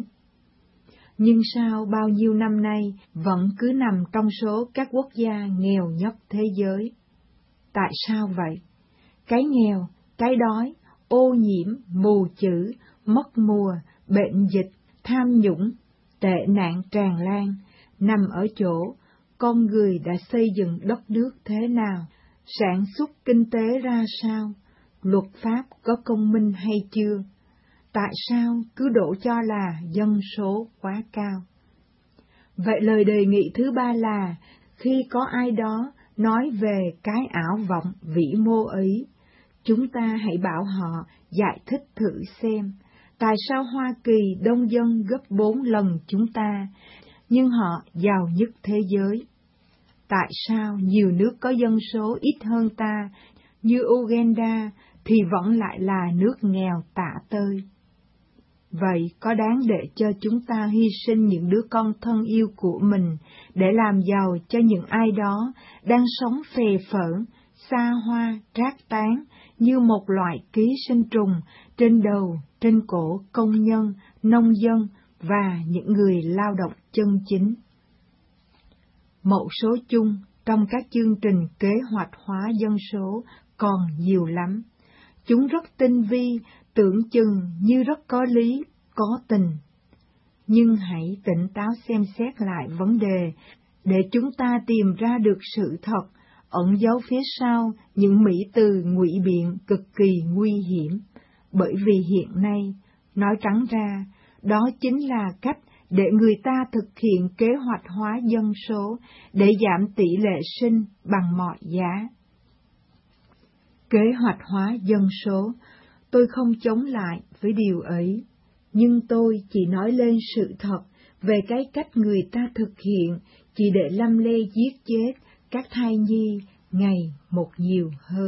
Nhưng sao bao nhiêu năm nay vẫn cứ nằm trong số các quốc gia nghèo nhất thế giới? Tại sao vậy? Cái nghèo, cái đói, ô nhiễm, mù chữ, mất mùa, bệnh dịch, tham nhũng, tệ nạn tràn lan, nằm ở chỗ con người đã xây dựng đất nước thế nào, sản xuất kinh tế ra sao, luật pháp có công minh hay chưa? Tại sao cứ đổ cho là dân số quá cao? Vậy lời đề nghị thứ ba là, khi có ai đó nói về cái ảo vọng vĩ mô ấy, chúng ta hãy bảo họ giải thích thử xem, tại sao Hoa Kỳ đông dân gấp 4 lần chúng ta, nhưng họ giàu nhất thế giới? Tại sao nhiều nước có dân số ít hơn ta, như Uganda, thì vẫn lại là nước nghèo tả tơi? Vậy có đáng để cho chúng ta hy sinh những đứa con thân yêu của mình để làm giàu cho những ai đó đang sống phè phỡn, xa hoa, trác tán như một loại ký sinh trùng trên đầu, trên cổ công nhân, nông dân và những người lao động chân chính? Mẫu số chung trong các chương trình kế hoạch hóa dân số còn nhiều lắm. Chúng rất tinh vi, tưởng chừng như rất có lý, có tình. Nhưng hãy tỉnh táo xem xét lại vấn đề, để chúng ta tìm ra được sự thật, ẩn giấu phía sau những mỹ từ ngụy biện cực kỳ nguy hiểm. Bởi vì hiện nay, nói trắng ra, đó chính là cách để người ta thực hiện kế hoạch hóa dân số, để giảm tỷ lệ sinh bằng mọi giá. Kế hoạch hóa dân số, tôi không chống lại với điều ấy, nhưng tôi chỉ nói lên sự thật về cái cách người ta thực hiện chỉ để lăm le giết chết các thai nhi ngày một nhiều hơn.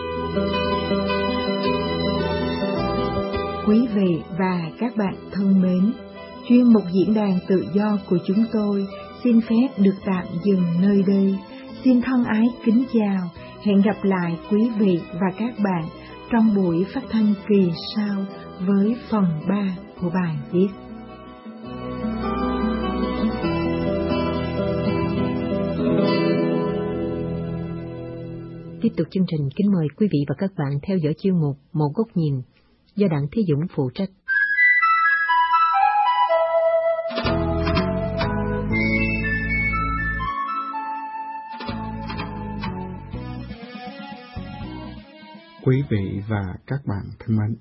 Quý vị và các bạn thân mến, chuyên mục diễn đàn tự do của chúng tôi xin phép được tạm dừng nơi đây. Xin thân ái kính chào, hẹn gặp lại quý vị và các bạn trong buổi phát thanh kỳ sau với phần 3 của bài viết. Tiếp tục chương trình, kính mời quý vị và các bạn theo dõi chuyên mục Một Góc Nhìn do Đặng Thế Dũng phụ trách. Quý Quý vị và các bạn thân mến,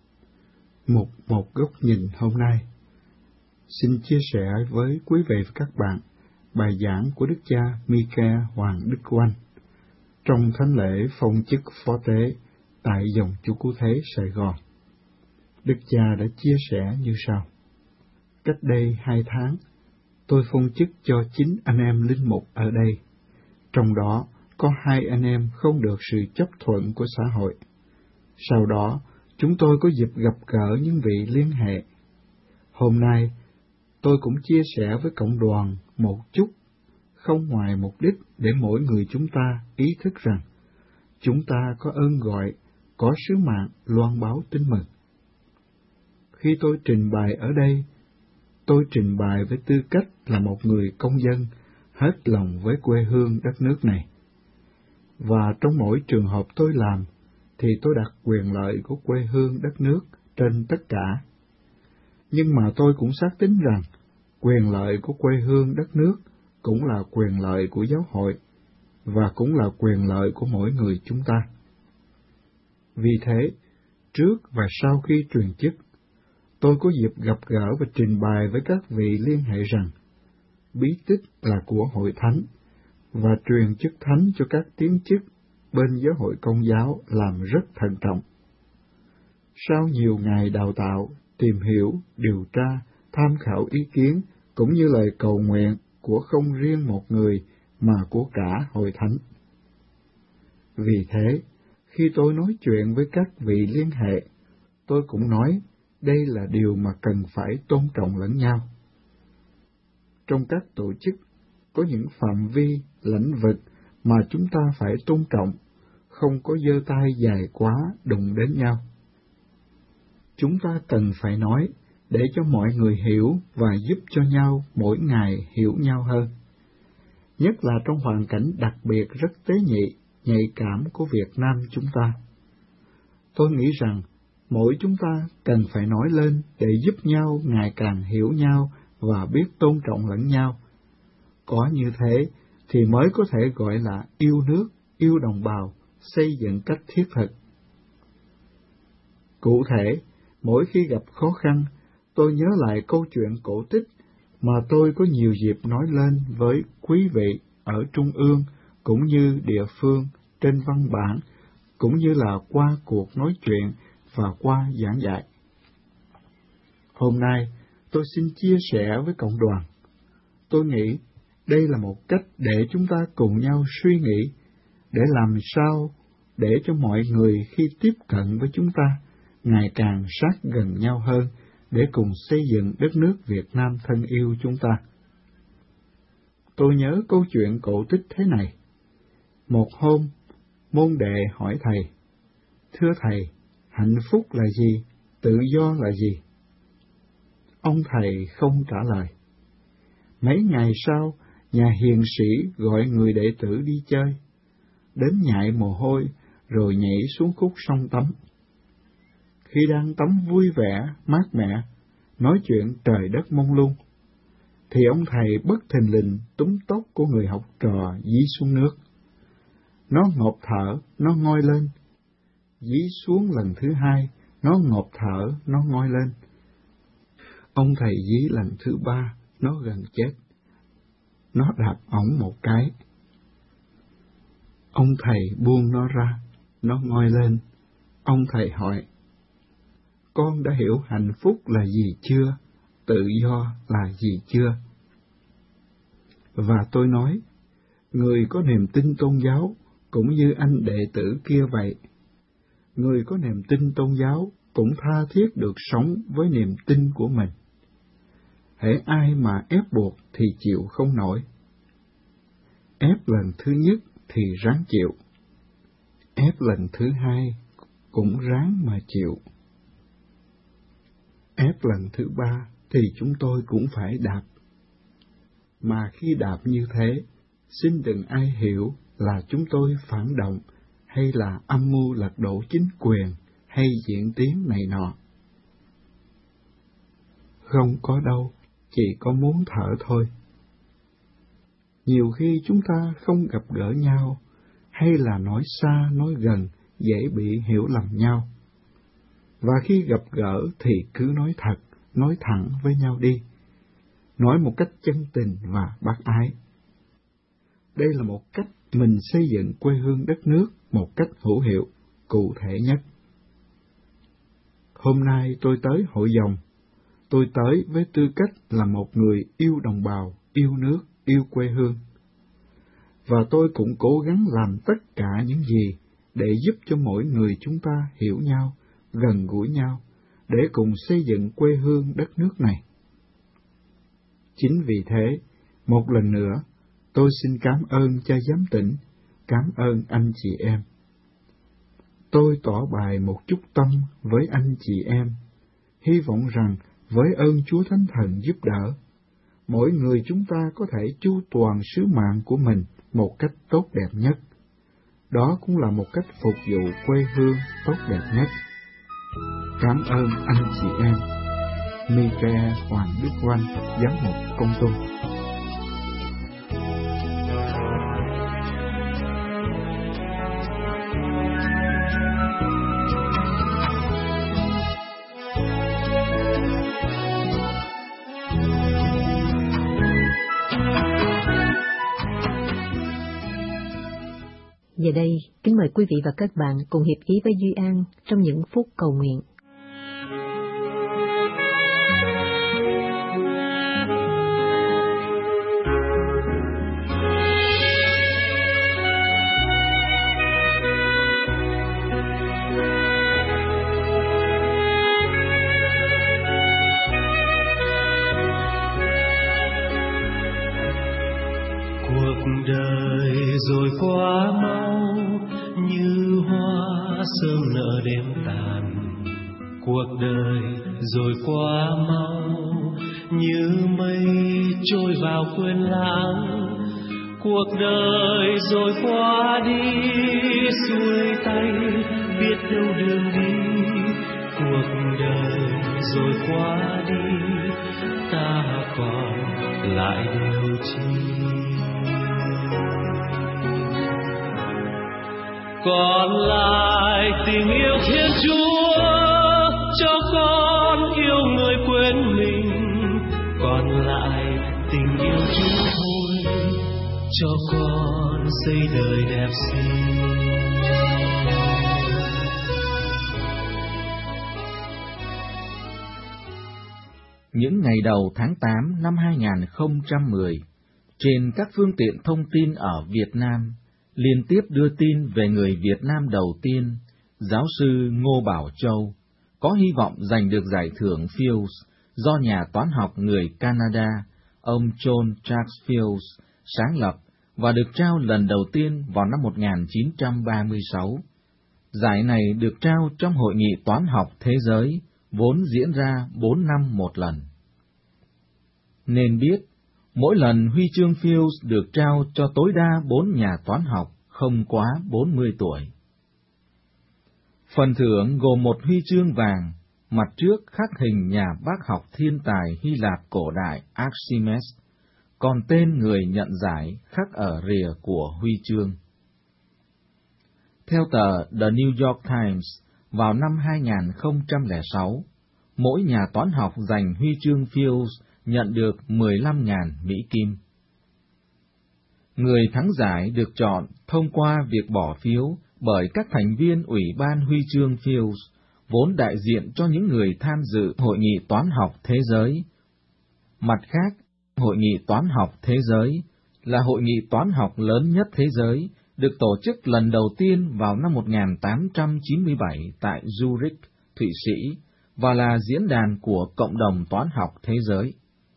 một góc nhìn hôm nay xin chia sẻ với quý vị và các bạn bài giảng của Đức cha Michael Hoàng Đức Oanh trong thánh lễ phong chức phó tế tại dòng Chúa Cứu Thế Sài Gòn. Đức cha đã chia sẻ như sau: cách đây 2 tháng, tôi phong chức cho 9 anh em linh mục ở đây, trong đó có 2 anh em không được sự chấp thuận của xã hội. Sau đó, chúng tôi có dịp gặp gỡ những vị liên hệ. Hôm nay, tôi cũng chia sẻ với cộng đoàn một chút, không ngoài mục đích để mỗi người chúng ta ý thức rằng chúng ta có ơn gọi, có sứ mạng loan báo tin mừng. Khi tôi trình bày ở đây, tôi trình bày với tư cách là một người công dân hết lòng với quê hương đất nước này. Và trong mỗi trường hợp tôi làm, thì tôi đặt quyền lợi của quê hương đất nước trên tất cả. Nhưng mà tôi cũng xác tín rằng quyền lợi của quê hương đất nước cũng là quyền lợi của giáo hội, và cũng là quyền lợi của mỗi người chúng ta. Vì thế, trước và sau khi truyền chức, tôi có dịp gặp gỡ và trình bày với các vị liên hệ rằng bí tích là của hội thánh, và truyền chức thánh cho các tiến chức bên giáo hội Công giáo làm rất thận trọng. Sau nhiều ngày đào tạo, tìm hiểu, điều tra, tham khảo ý kiến, cũng như lời cầu nguyện của không riêng một người mà của cả hội thánh. Vì thế, khi tôi nói chuyện với các vị liên hệ, tôi cũng nói đây là điều mà cần phải tôn trọng lẫn nhau. Trong các tổ chức, có những phạm vi, lĩnh vực mà chúng ta phải tôn trọng, không có giơ tay dài quá đụng đến nhau. Chúng ta cần phải nói để cho mọi người hiểu và giúp cho nhau mỗi ngày hiểu nhau hơn. Nhất là trong hoàn cảnh đặc biệt rất tế nhị, nhạy cảm của Việt Nam chúng ta. Tôi nghĩ rằng mỗi chúng ta cần phải nói lên để giúp nhau ngày càng hiểu nhau và biết tôn trọng lẫn nhau. Có như thế thì mới có thể gọi là yêu nước, yêu đồng bào, xây dựng cách thiết thực. Cụ thể, mỗi khi gặp khó khăn, tôi nhớ lại câu chuyện cổ tích mà tôi có nhiều dịp nói lên với quý vị ở Trung ương cũng như địa phương trên văn bản, cũng như là qua cuộc nói chuyện và qua giảng dạy. Hôm nay, tôi xin chia sẻ với cộng đoàn. Tôi nghĩ đây là một cách để chúng ta cùng nhau suy nghĩ, để làm sao để cho mọi người khi tiếp cận với chúng ta ngày càng sát gần nhau hơn, để cùng xây dựng đất nước Việt Nam thân yêu chúng ta. Tôi nhớ câu chuyện cổ tích thế này. Một hôm, môn đệ hỏi thầy: "Thưa thầy, hạnh phúc là gì? Tự do là gì?" Ông thầy không trả lời. Mấy ngày sau, nhà hiền sĩ gọi người đệ tử đi chơi, đến nhại mồ hôi rồi nhảy xuống khúc sông tắm. Khi đang tắm vui vẻ, mát mẻ, nói chuyện trời đất mông lung, thì ông thầy bất thình lình túm tóc của người học trò dí xuống nước. Nó ngộp thở, nó ngoi lên. Dí xuống lần thứ hai, nó ngộp thở, nó ngoi lên. Ông thầy dí lần thứ 3, nó gần chết. Nó đạp ổng một cái. Ông thầy buông nó ra, nó ngoi lên. Ông thầy hỏi: "Con đã hiểu hạnh phúc là gì chưa? Tự do là gì chưa?" Và tôi nói, người có niềm tin tôn giáo cũng như anh đệ tử kia vậy. Người có niềm tin tôn giáo cũng tha thiết được sống với niềm tin của mình. Hễ ai mà ép buộc thì chịu không nổi. Ép lần thứ nhất thì ráng chịu. Ép lần thứ hai cũng ráng mà chịu. Ép lần thứ 3 thì chúng tôi cũng phải đạp. Mà khi đạp như thế, xin đừng ai hiểu là chúng tôi phản động hay là âm mưu lật đổ chính quyền hay diễn tiến này nọ. Không có đâu, chỉ có muốn thở thôi. Nhiều khi chúng ta không gặp gỡ nhau, hay là nói xa nói gần dễ bị hiểu lầm nhau. Và khi gặp gỡ thì cứ nói thật, nói thẳng với nhau đi, nói một cách chân tình và bác ái. Đây là một cách mình xây dựng quê hương đất nước một cách hữu hiệu, cụ thể nhất. Hôm nay tôi tới hội dòng. Tôi tới với tư cách là một người yêu đồng bào, yêu nước, yêu quê hương. Và tôi cũng cố gắng làm tất cả những gì để giúp cho mỗi người chúng ta hiểu nhau, gần gũi nhau, để cùng xây dựng quê hương đất nước này. Chính vì thế, một lần nữa, tôi xin cảm ơn cha giám tỉnh, cảm ơn anh chị em. Tôi tỏ bày một chút tâm với anh chị em, hy vọng rằng với ơn Chúa Thánh Thần giúp đỡ, mỗi người chúng ta có thể chu toàn sứ mạng của mình một cách tốt đẹp nhất. Đó cũng là một cách phục vụ quê hương tốt đẹp nhất. Cảm ơn anh chị em. Michael Hoàng Đức Oanh, Giám mục Công Tum. Giờ đây, kính mời quý vị và các bạn cùng hiệp ý với Duy An trong những phút cầu nguyện. Cuộc đời rồi quá mau như hoa sớm nở đêm tàn. Cuộc đời rồi quá mau như mây trôi vào quên lãng. Cuộc đời rồi qua đi xuôi tay biết đâu đường đi. Cuộc đời rồi qua đi ta còn lại điều chi? Còn lại tình yêu Thiên Chúa cho con yêu người quên mình. Còn lại tình yêu Chúa thôi cho con xây đời đẹp xinh. Những ngày đầu tháng 8 năm 2010, trên các phương tiện thông tin ở Việt Nam liên tiếp đưa tin về người Việt Nam đầu tiên, giáo sư Ngô Bảo Châu, có hy vọng giành được giải thưởng Fields do nhà toán học người Canada, ông John Charles Fields, sáng lập và được trao lần đầu tiên vào năm 1936. Giải này được trao trong Hội nghị Toán học Thế giới, vốn diễn ra 4 năm một lần. Nên biết, mỗi lần huy chương Fields được trao cho tối đa 4 nhà toán học không quá 40 tuổi. Phần thưởng gồm một huy chương vàng, mặt trước khắc hình nhà bác học thiên tài Hy Lạp cổ đại Archimedes, còn tên người nhận giải khắc ở rìa của huy chương. Theo tờ The New York Times, vào năm 2006, mỗi nhà toán học giành huy chương Fields nhận được 15.000 Mỹ Kim. Người thắng giải được chọn thông qua việc bỏ phiếu bởi các thành viên Ủy ban Huy chương Fields, vốn đại diện cho những người tham dự Hội nghị Toán học Thế giới. Mặt khác, Hội nghị Toán học Thế giới là hội nghị toán học lớn nhất thế giới, được tổ chức lần đầu tiên vào năm 1897 tại Zurich, Thụy Sĩ, và là diễn đàn của cộng đồng toán học thế giới.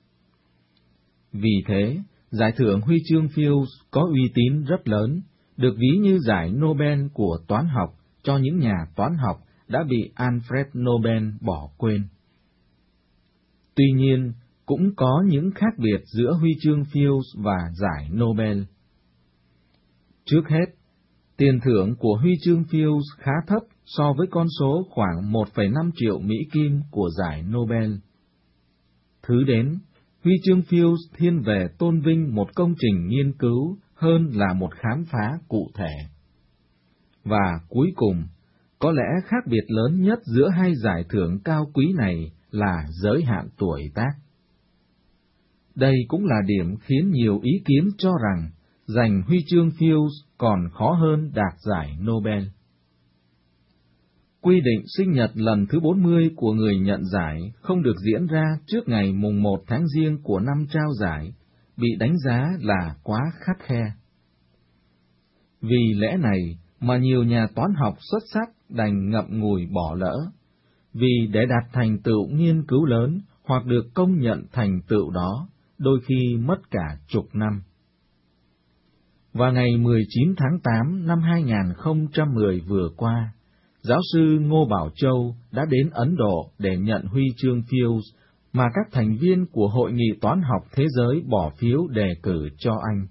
Vì thế, giải thưởng huy chương Fields có uy tín rất lớn, được ví như giải Nobel của toán học cho những nhà toán học đã bị Alfred Nobel bỏ quên. Tuy nhiên, cũng có những khác biệt giữa huy chương Fields và giải Nobel. Trước hết, tiền thưởng của huy chương Fields khá thấp so với con số khoảng 1,5 triệu Mỹ Kim của giải Nobel. Thứ đến, huy chương Fields thiên về tôn vinh một công trình nghiên cứu hơn là một khám phá cụ thể. Và cuối cùng, Có lẽ khác biệt lớn nhất giữa hai giải thưởng cao quý này là giới hạn tuổi tác. Đây cũng là điểm khiến nhiều ý kiến cho rằng giành huy chương Fields còn khó hơn đạt giải Nobel. Quy định sinh nhật lần thứ 40 của người nhận giải không được diễn ra trước ngày mùng 1 tháng Giêng của năm trao giải, bị đánh giá là quá khắt khe. Vì lẽ này mà nhiều nhà toán học xuất sắc đành ngậm ngùi bỏ lỡ, vì để đạt thành tựu nghiên cứu lớn hoặc được công nhận thành tựu đó, đôi khi mất cả chục năm. Vào ngày 19 tháng 8 năm 2010 vừa qua, giáo sư Ngô Bảo Châu đã đến Ấn Độ để nhận huy chương Fields mà các thành viên của Hội nghị Toán học Thế giới bỏ phiếu đề cử cho anh.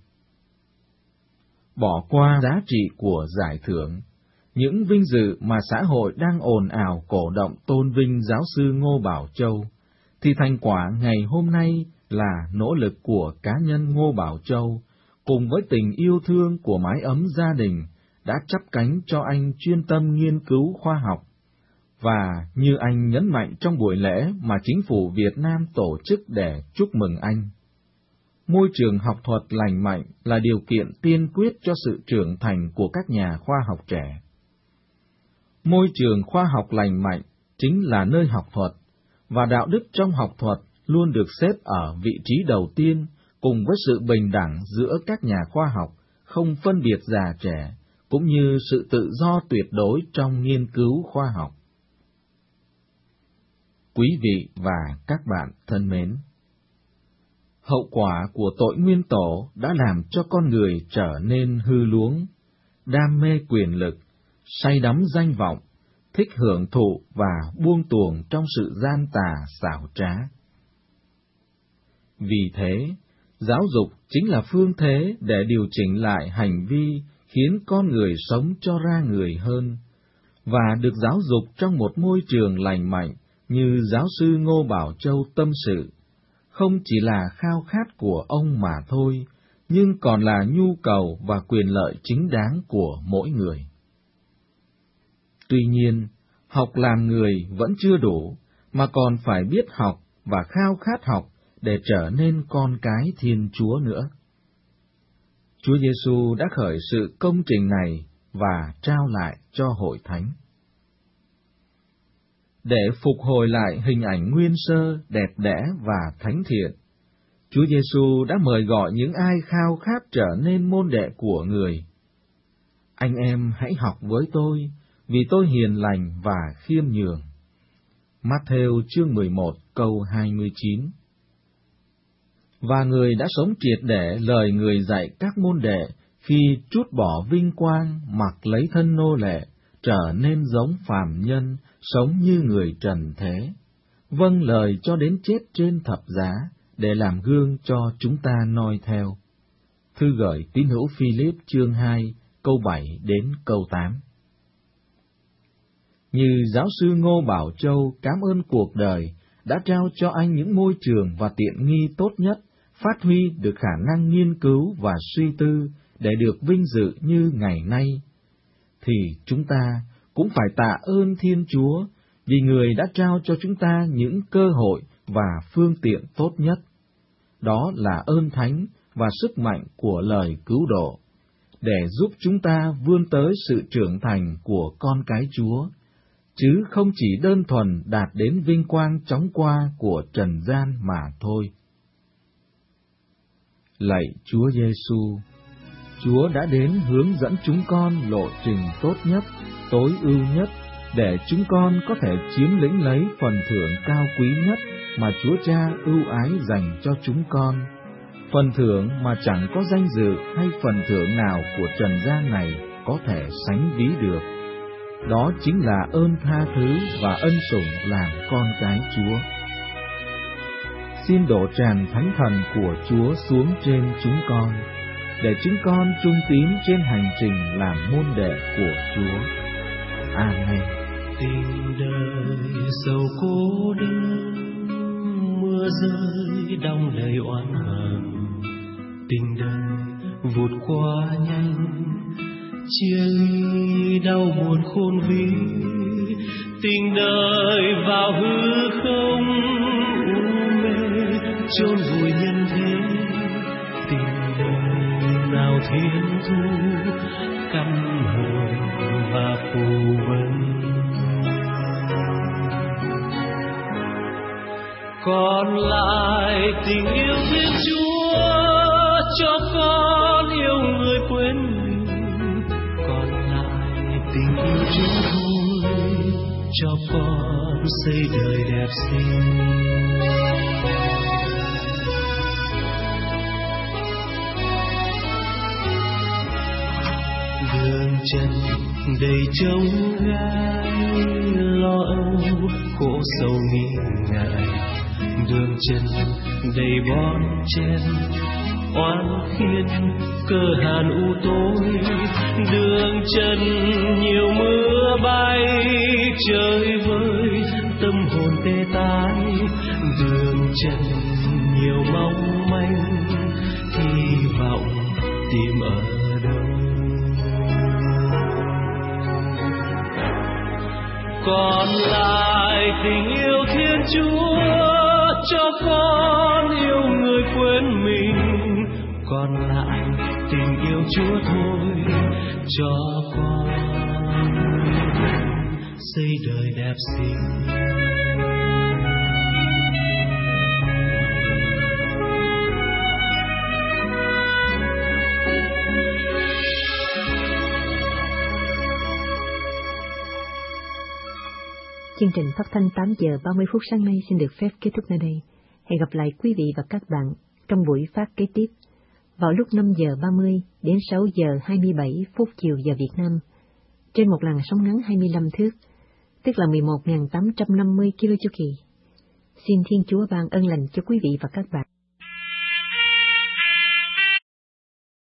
Bỏ qua giá trị của giải thưởng, những vinh dự mà xã hội đang ồn ào cổ động tôn vinh giáo sư Ngô Bảo Châu, thì thành quả ngày hôm nay là nỗ lực của cá nhân Ngô Bảo Châu, cùng với tình yêu thương của mái ấm gia đình, đã chắp cánh cho anh chuyên tâm nghiên cứu khoa học. Và như anh nhấn mạnh trong buổi lễ mà chính phủ Việt Nam tổ chức để chúc mừng anh, môi trường học thuật lành mạnh là điều kiện tiên quyết cho sự trưởng thành của các nhà khoa học trẻ. Môi trường khoa học lành mạnh chính là nơi học thuật, và đạo đức trong học thuật luôn được xếp ở vị trí đầu tiên, cùng với sự bình đẳng giữa các nhà khoa học, không phân biệt già trẻ, cũng như sự tự do tuyệt đối trong nghiên cứu khoa học. Quý vị và các bạn thân mến, hậu quả của tội nguyên tổ đã làm cho con người trở nên hư luống, đam mê quyền lực, say đắm danh vọng, thích hưởng thụ và buông tuồng trong sự gian tà xảo trá. Vì thế, giáo dục chính là phương thế để điều chỉnh lại hành vi khiến con người sống cho ra người hơn, và được giáo dục trong một môi trường lành mạnh như giáo sư Ngô Bảo Châu tâm sự, không chỉ là khao khát của ông mà thôi, nhưng còn là nhu cầu và quyền lợi chính đáng của mỗi người. Tuy nhiên, học làm người vẫn chưa đủ, mà còn phải biết học và khao khát học để trở nên con cái Thiên Chúa nữa. Chúa Giêsu đã khởi sự công trình này và trao lại cho hội thánh. Để phục hồi lại hình ảnh nguyên sơ, đẹp đẽ và thánh thiện, Chúa Giêsu đã mời gọi những ai khao khát trở nên môn đệ của người. Anh em hãy học với tôi, vì tôi hiền lành và khiêm nhường. Matthew chương 11 câu 29. Và người đã sống triệt để lời người dạy các môn đệ khi trút bỏ vinh quang, mặc lấy thân nô lệ, trở nên giống phàm nhân, sống như người trần thế, vâng lời cho đến chết trên thập giá, để làm gương cho chúng ta noi theo. Thư gửi tín hữu Philip chương 2 câu 7 đến câu 8. Như giáo sư Ngô Bảo Châu cảm ơn cuộc đời đã trao cho anh những môi trường và tiện nghi tốt nhất, phát huy được khả năng nghiên cứu và suy tư để được vinh dự như ngày nay, thì chúng ta cũng phải tạ ơn Thiên Chúa vì Người đã trao cho chúng ta những cơ hội và phương tiện tốt nhất. Đó là ơn thánh và sức mạnh của lời cứu độ, để giúp chúng ta vươn tới sự trưởng thành của con cái Chúa, chứ không chỉ đơn thuần đạt đến vinh quang chóng qua của trần gian mà thôi. Lạy Chúa Giêsu, Chúa đã đến hướng dẫn chúng con lộ trình tốt nhất, tối ưu nhất, để chúng con có thể chiếm lĩnh lấy phần thưởng cao quý nhất mà Chúa Cha ưu ái dành cho chúng con, phần thưởng mà chẳng có danh dự hay phần thưởng nào của trần gian này có thể sánh ví được. Đó chính là ơn tha thứ và ân sủng làm con cái Chúa. Xin đổ tràn thánh thần của Chúa xuống trên chúng con, để chúng con trung tín trên hành trình làm môn đệ của Chúa. Amen. Tình đời sầu cô đơn, mưa rơi đong đầy oán hờn. Tình đời vụt qua nhanh, chia ly đau buồn khôn vĩ, tình đời vào hư không u mê chôn vùi nhân thế. Tình đời nào thiên thu căm hờn và phù vân. Còn lại tình yêu Thiên Chúa cho con yêu người quên mình. Còn lại tình yêu Chúa thôi cho con xây đời đẹp xinh. Đường chân đầy trông gai lo âu khổ sầu nghi ngại. Đường chân đầy bon chen oan khiên cơ hàn u tối. Đường chân nhiều mưa bay trời vơi tâm hồn tê tái. Đường chân nhiều mong manh hy vọng tìm ở đâu. Còn lại tình yêu Thiên Chúa cho con yêu người quên mình. Còn lại tình yêu Chúa thôi cho con xây đời đẹp xinh. Chương trình phát thanh 8 giờ 30 phút sáng nay xin được phép kết thúc nơi đây. Hẹn gặp lại quý vị và các bạn trong buổi phát kế tiếp vào lúc 5 giờ 30 đến 6 giờ 27 phút chiều giờ Việt Nam trên một làn sóng ngắn 25 thước, tức là 11.850 kHz. Xin Thiên Chúa ban ân lành cho quý vị và các bạn.